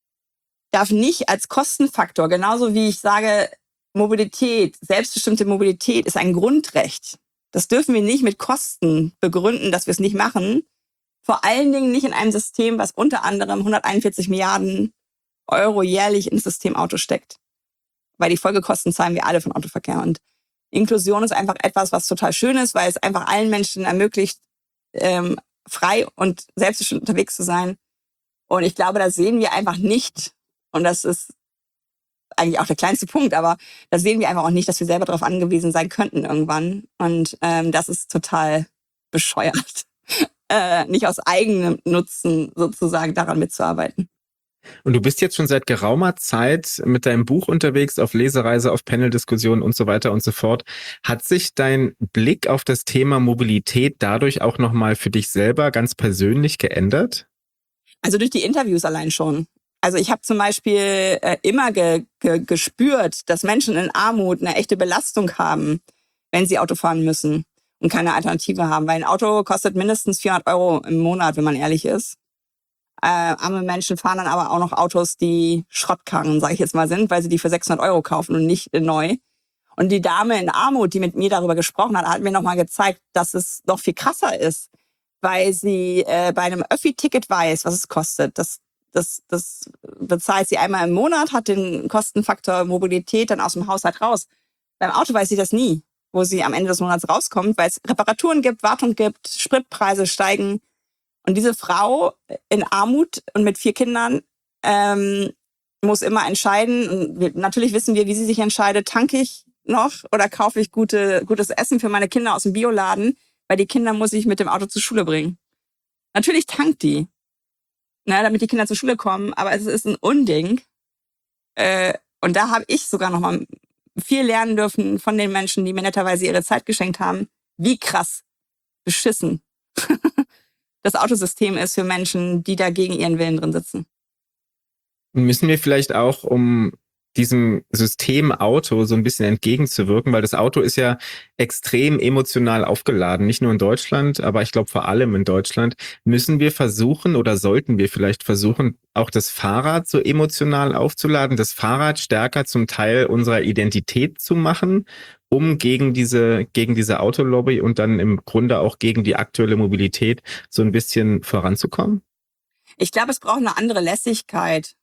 S1: darf nicht als Kostenfaktor, genauso wie ich sage, Mobilität, selbstbestimmte Mobilität ist ein Grundrecht. Das dürfen wir nicht mit Kosten begründen, dass wir es nicht machen. Vor allen Dingen nicht in einem System, was unter anderem hunderteinundvierzig Milliarden Euro jährlich ins System Auto steckt. Weil die Folgekosten zahlen wir alle von Autoverkehr. Und Inklusion ist einfach etwas, was total schön ist, weil es einfach allen Menschen ermöglicht, ähm, frei und selbstbestimmt unterwegs zu sein. Und ich glaube, da sehen wir einfach nicht, und das ist eigentlich auch der kleinste Punkt, aber da sehen wir einfach auch nicht, dass wir selber darauf angewiesen sein könnten irgendwann. Und ähm, das ist total bescheuert, äh, nicht aus eigenem Nutzen sozusagen daran mitzuarbeiten.
S4: Und du bist jetzt schon seit geraumer Zeit mit deinem Buch unterwegs, auf Lesereise, auf Paneldiskussionen und so weiter und so fort. Hat sich dein Blick auf das Thema Mobilität dadurch auch nochmal für dich selber ganz persönlich geändert?
S1: Also durch die Interviews allein schon. Also ich habe zum Beispiel äh, immer ge- ge- gespürt, dass Menschen in Armut eine echte Belastung haben, wenn sie Auto fahren müssen und keine Alternative haben. Weil ein Auto kostet mindestens vierhundert Euro im Monat, wenn man ehrlich ist. Äh, arme Menschen fahren dann aber auch noch Autos, die Schrottkarren, sage ich jetzt mal, sind, weil sie die für sechshundert Euro kaufen und nicht neu. Und die Dame in Armut, die mit mir darüber gesprochen hat, hat mir nochmal gezeigt, dass es noch viel krasser ist, weil sie äh, bei einem Öffi-Ticket weiß, was es kostet. Das, das, das bezahlt sie einmal im Monat, hat den Kostenfaktor Mobilität dann aus dem Haushalt raus. Beim Auto weiß sie das nie, wo sie am Ende des Monats rauskommt, weil es Reparaturen gibt, Wartung gibt, Spritpreise steigen. Und diese Frau in Armut und mit vier Kindern ähm, muss immer entscheiden. Und wir, natürlich wissen wir, wie sie sich entscheidet. Tanke ich noch oder kaufe ich gute, gutes Essen für meine Kinder aus dem Bioladen? Weil die Kinder muss ich mit dem Auto zur Schule bringen. Natürlich tankt die, ne, damit die Kinder zur Schule kommen. Aber es ist ein Unding. Äh, und da habe ich sogar noch mal viel lernen dürfen von den Menschen, die mir netterweise ihre Zeit geschenkt haben. Wie krass beschissen das Autosystem ist für Menschen, die da gegen ihren Willen drin sitzen.
S4: Müssen wir vielleicht auch, um diesem System Auto so ein bisschen entgegenzuwirken, weil das Auto ist ja extrem emotional aufgeladen, nicht nur in Deutschland, aber ich glaube vor allem in Deutschland, müssen wir versuchen oder sollten wir vielleicht versuchen, auch das Fahrrad so emotional aufzuladen, das Fahrrad stärker zum Teil unserer Identität zu machen, um gegen diese, gegen diese Autolobby und dann im Grunde auch gegen die aktuelle Mobilität so ein bisschen voranzukommen?
S1: Ich glaube, es braucht eine andere Lässigkeit,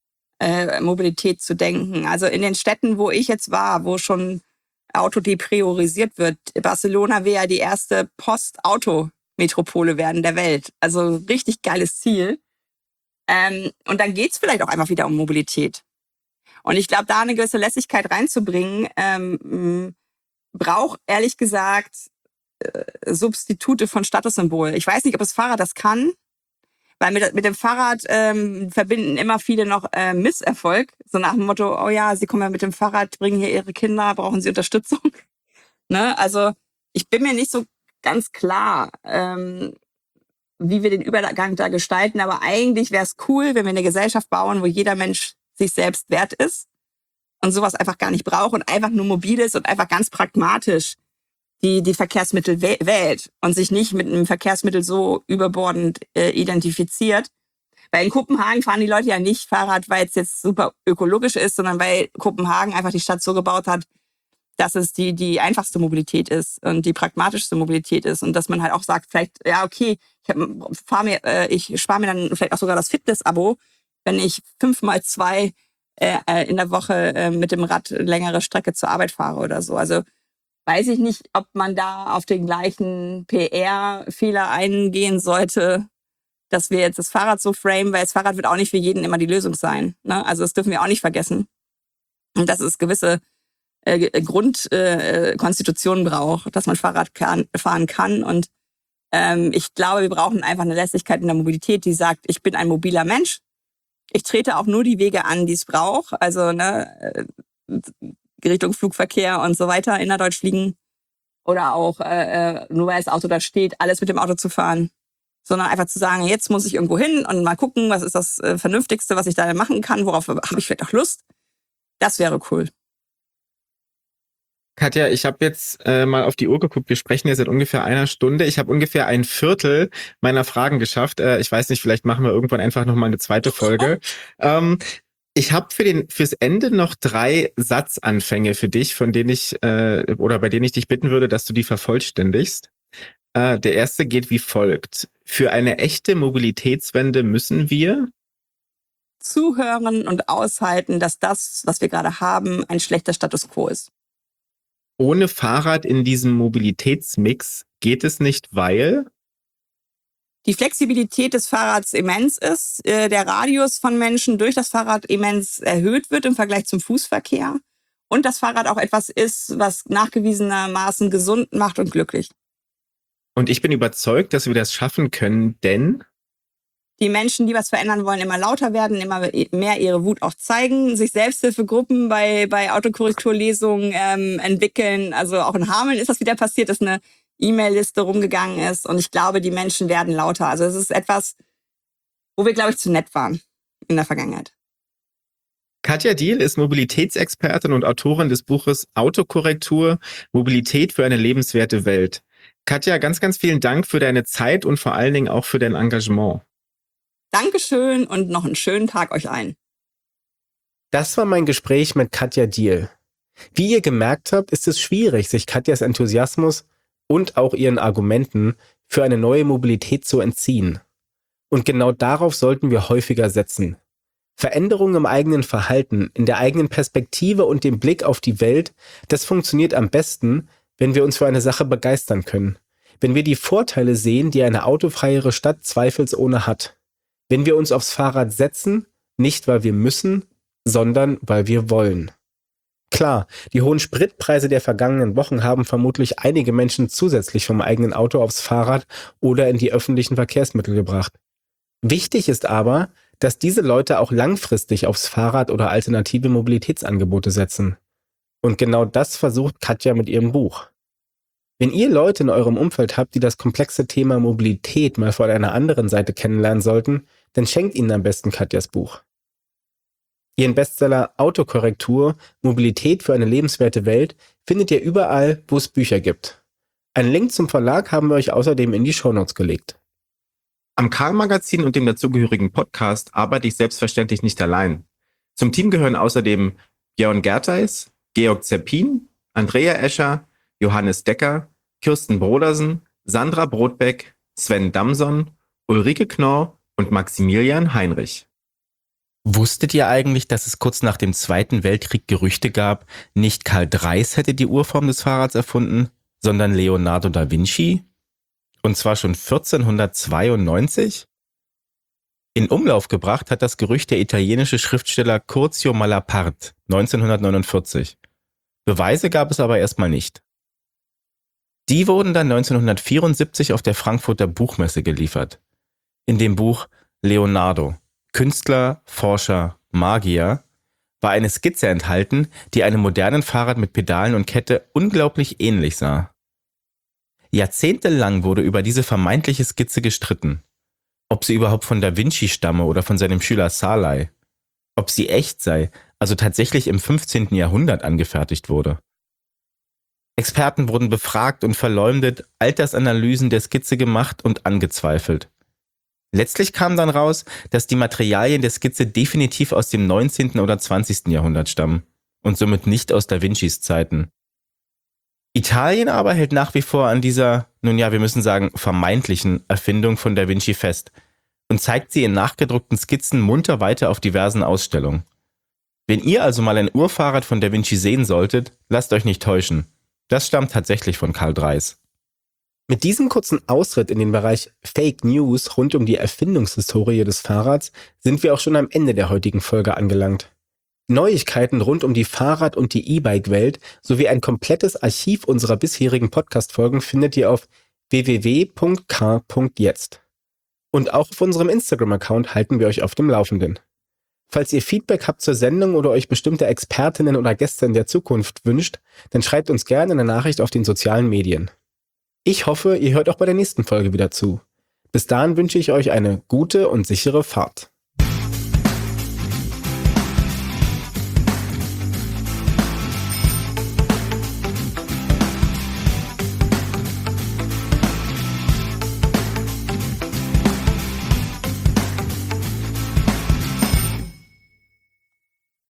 S1: äh, Mobilität zu denken. Also in den Städten, wo ich jetzt war, wo schon Auto depriorisiert wird, Barcelona will ja die erste Post-Auto-Metropole werden der Welt. Also richtig geiles Ziel. Ähm, und dann geht's vielleicht auch einfach wieder um Mobilität. Und ich glaube, da eine gewisse Lässigkeit reinzubringen, ähm, braucht ehrlich gesagt äh, Substitute von Statussymbol. Ich weiß nicht, ob das Fahrrad das kann, weil mit, mit dem Fahrrad ähm, verbinden immer viele noch äh, Misserfolg. So nach dem Motto, oh ja, sie kommen ja mit dem Fahrrad, bringen hier ihre Kinder, brauchen sie Unterstützung. Ne? Also ich bin mir nicht so ganz klar, ähm, wie wir den Übergang da gestalten. Aber eigentlich wäre es cool, wenn wir eine Gesellschaft bauen, wo jeder Mensch sich selbst wert ist und sowas einfach gar nicht braucht und einfach nur mobil ist und einfach ganz pragmatisch die die Verkehrsmittel wäh- wählt und sich nicht mit einem Verkehrsmittel so überbordend äh, identifiziert. Weil in Kopenhagen fahren die Leute ja nicht Fahrrad, weil es jetzt super ökologisch ist, sondern weil Kopenhagen einfach die Stadt so gebaut hat, dass es die die einfachste Mobilität ist und die pragmatischste Mobilität ist und dass man halt auch sagt, vielleicht ja okay, ich hab, fahr mir, äh, ich spare mir dann vielleicht auch sogar das Fitness-Abo, wenn ich fünfmal zwei äh, in der Woche äh, mit dem Rad längere Strecke zur Arbeit fahre oder so. Also weiß ich nicht, ob man da auf den gleichen P R-Fehler eingehen sollte, dass wir jetzt das Fahrrad so framen, weil das Fahrrad wird auch nicht für jeden immer die Lösung sein. Ne? Also das dürfen wir auch nicht vergessen. Und dass es gewisse äh, Grundkonstitutionen äh, braucht, dass man Fahrrad kann, fahren kann. Und ähm, ich glaube, wir brauchen einfach eine Lässigkeit in der Mobilität, die sagt, ich bin ein mobiler Mensch. Ich trete auch nur die Wege an, die es braucht. Also ne, Richtung Flugverkehr und so weiter, innerdeutsch fliegen. Oder auch, äh, nur weil das Auto da steht, alles mit dem Auto zu fahren. Sondern einfach zu sagen, jetzt muss ich irgendwo hin und mal gucken, was ist das äh, Vernünftigste, was ich da machen kann, worauf habe ich vielleicht auch Lust. Das wäre cool.
S4: Katja, ich habe jetzt äh, mal auf die Uhr geguckt. Wir sprechen jetzt seit ungefähr einer Stunde. Ich habe ungefähr ein Viertel meiner Fragen geschafft. Äh, ich weiß nicht, vielleicht machen wir irgendwann einfach nochmal eine zweite Folge. ähm, ich habe für den fürs Ende noch drei Satzanfänge für dich, von denen ich äh, oder bei denen ich dich bitten würde, dass du die vervollständigst. Äh, der erste geht wie folgt: Für eine echte Mobilitätswende müssen wir
S1: zuhören und aushalten, dass das, was wir gerade haben, ein schlechter Status quo ist.
S4: Ohne Fahrrad in diesem Mobilitätsmix geht es nicht, weil
S1: die Flexibilität des Fahrrads immens ist, äh, der Radius von Menschen durch das Fahrrad immens erhöht wird im Vergleich zum Fußverkehr und das Fahrrad auch etwas ist, was nachgewiesenermaßen gesund macht und glücklich.
S4: Und ich bin überzeugt, dass wir das schaffen können, denn
S1: die Menschen, die was verändern wollen, immer lauter werden, immer mehr ihre Wut auch zeigen, sich Selbsthilfegruppen bei bei Autokorrekturlesungen ähm, entwickeln. Also auch in Hameln ist das wieder passiert, dass eine E-Mail-Liste rumgegangen ist. Und ich glaube, die Menschen werden lauter. Also es ist etwas, wo wir, glaube ich, zu nett waren in der Vergangenheit.
S4: Katja Diehl ist Mobilitätsexpertin und Autorin des Buches Autokorrektur, Mobilität für eine lebenswerte Welt. Katja, ganz, ganz vielen Dank für deine Zeit und vor allen Dingen auch für dein Engagement.
S1: Dankeschön und noch einen schönen Tag euch allen.
S3: Das war mein Gespräch mit Katja Diehl. Wie ihr gemerkt habt, ist es schwierig, sich Katjas Enthusiasmus und auch ihren Argumenten für eine neue Mobilität zu entziehen. Und genau darauf sollten wir häufiger setzen. Veränderungen im eigenen Verhalten, in der eigenen Perspektive und dem Blick auf die Welt, das funktioniert am besten, wenn wir uns für eine Sache begeistern können. Wenn wir die Vorteile sehen, die eine autofreiere Stadt zweifelsohne hat. Wenn wir uns aufs Fahrrad setzen, nicht weil wir müssen, sondern weil wir wollen. Klar, die hohen Spritpreise der vergangenen Wochen haben vermutlich einige Menschen zusätzlich vom eigenen Auto aufs Fahrrad oder in die öffentlichen Verkehrsmittel gebracht. Wichtig ist aber, dass diese Leute auch langfristig aufs Fahrrad oder alternative Mobilitätsangebote setzen. Und genau das versucht Katja mit ihrem Buch. Wenn ihr Leute in eurem Umfeld habt, die das komplexe Thema Mobilität mal von einer anderen Seite kennenlernen sollten, dann schenkt ihnen am besten Katjas Buch. Ihren Bestseller Autokorrektur, Mobilität für eine lebenswerte Welt findet ihr überall, wo es Bücher gibt. Einen Link zum Verlag haben wir euch außerdem in die Shownotes gelegt.
S4: Am Karl-Magazin und dem dazugehörigen Podcast arbeite ich selbstverständlich nicht allein. Zum Team gehören außerdem Björn Gertheis, Georg Zeppin, Andrea Escher, Johannes Decker, Kirsten Brodersen, Sandra Brodbeck, Sven Damson, Ulrike Knorr und Maximilian Heinrich.
S5: Wusstet ihr eigentlich, dass es kurz nach dem Zweiten Weltkrieg Gerüchte gab, nicht Karl Dreis hätte die Urform des Fahrrads erfunden, sondern Leonardo da Vinci? Und zwar schon vierzehnhundertzweiundneunzig? In Umlauf gebracht hat das Gerücht der italienische Schriftsteller Curzio Malaparte neunzehnhundertneunundvierzig. Beweise gab es aber erstmal nicht. Die wurden dann neunzehnhundertvierundsiebzig auf der Frankfurter Buchmesse geliefert. In dem Buch Leonardo, Künstler, Forscher, Magier, war eine Skizze enthalten, die einem modernen Fahrrad mit Pedalen und Kette unglaublich ähnlich sah. Jahrzehntelang wurde über diese vermeintliche Skizze gestritten. Ob sie überhaupt von Da Vinci stamme oder von seinem Schüler Salai. Ob sie echt sei, also tatsächlich im fünfzehnten Jahrhundert angefertigt wurde. Experten wurden befragt und verleumdet, Altersanalysen der Skizze gemacht und angezweifelt. Letztlich kam dann raus, dass die Materialien der Skizze definitiv aus dem neunzehnten oder zwanzigsten Jahrhundert stammen und somit nicht aus Da Vincis Zeiten. Italien aber hält nach wie vor an dieser, nun ja, wir müssen sagen, vermeintlichen Erfindung von Da Vinci fest und zeigt sie in nachgedruckten Skizzen munter weiter auf diversen Ausstellungen. Wenn ihr also mal ein Urfahrrad von Da Vinci sehen solltet, lasst euch nicht täuschen. Das stammt tatsächlich von Karl Dreiss.
S3: Mit diesem kurzen Ausritt in den Bereich Fake News rund um die Erfindungshistorie des Fahrrads sind wir auch schon am Ende der heutigen Folge angelangt. Neuigkeiten rund um die Fahrrad- und die E-Bike-Welt sowie ein komplettes Archiv unserer bisherigen Podcast-Folgen findet ihr auf w w w punkt car punkt jetzt. Und auch auf unserem Instagram-Account halten wir euch auf dem Laufenden. Falls ihr Feedback habt zur Sendung oder euch bestimmte Expertinnen oder Gäste in der Zukunft wünscht, dann schreibt uns gerne eine Nachricht auf den sozialen Medien. Ich hoffe, ihr hört auch bei der nächsten Folge wieder zu. Bis dahin wünsche ich euch eine gute und sichere Fahrt.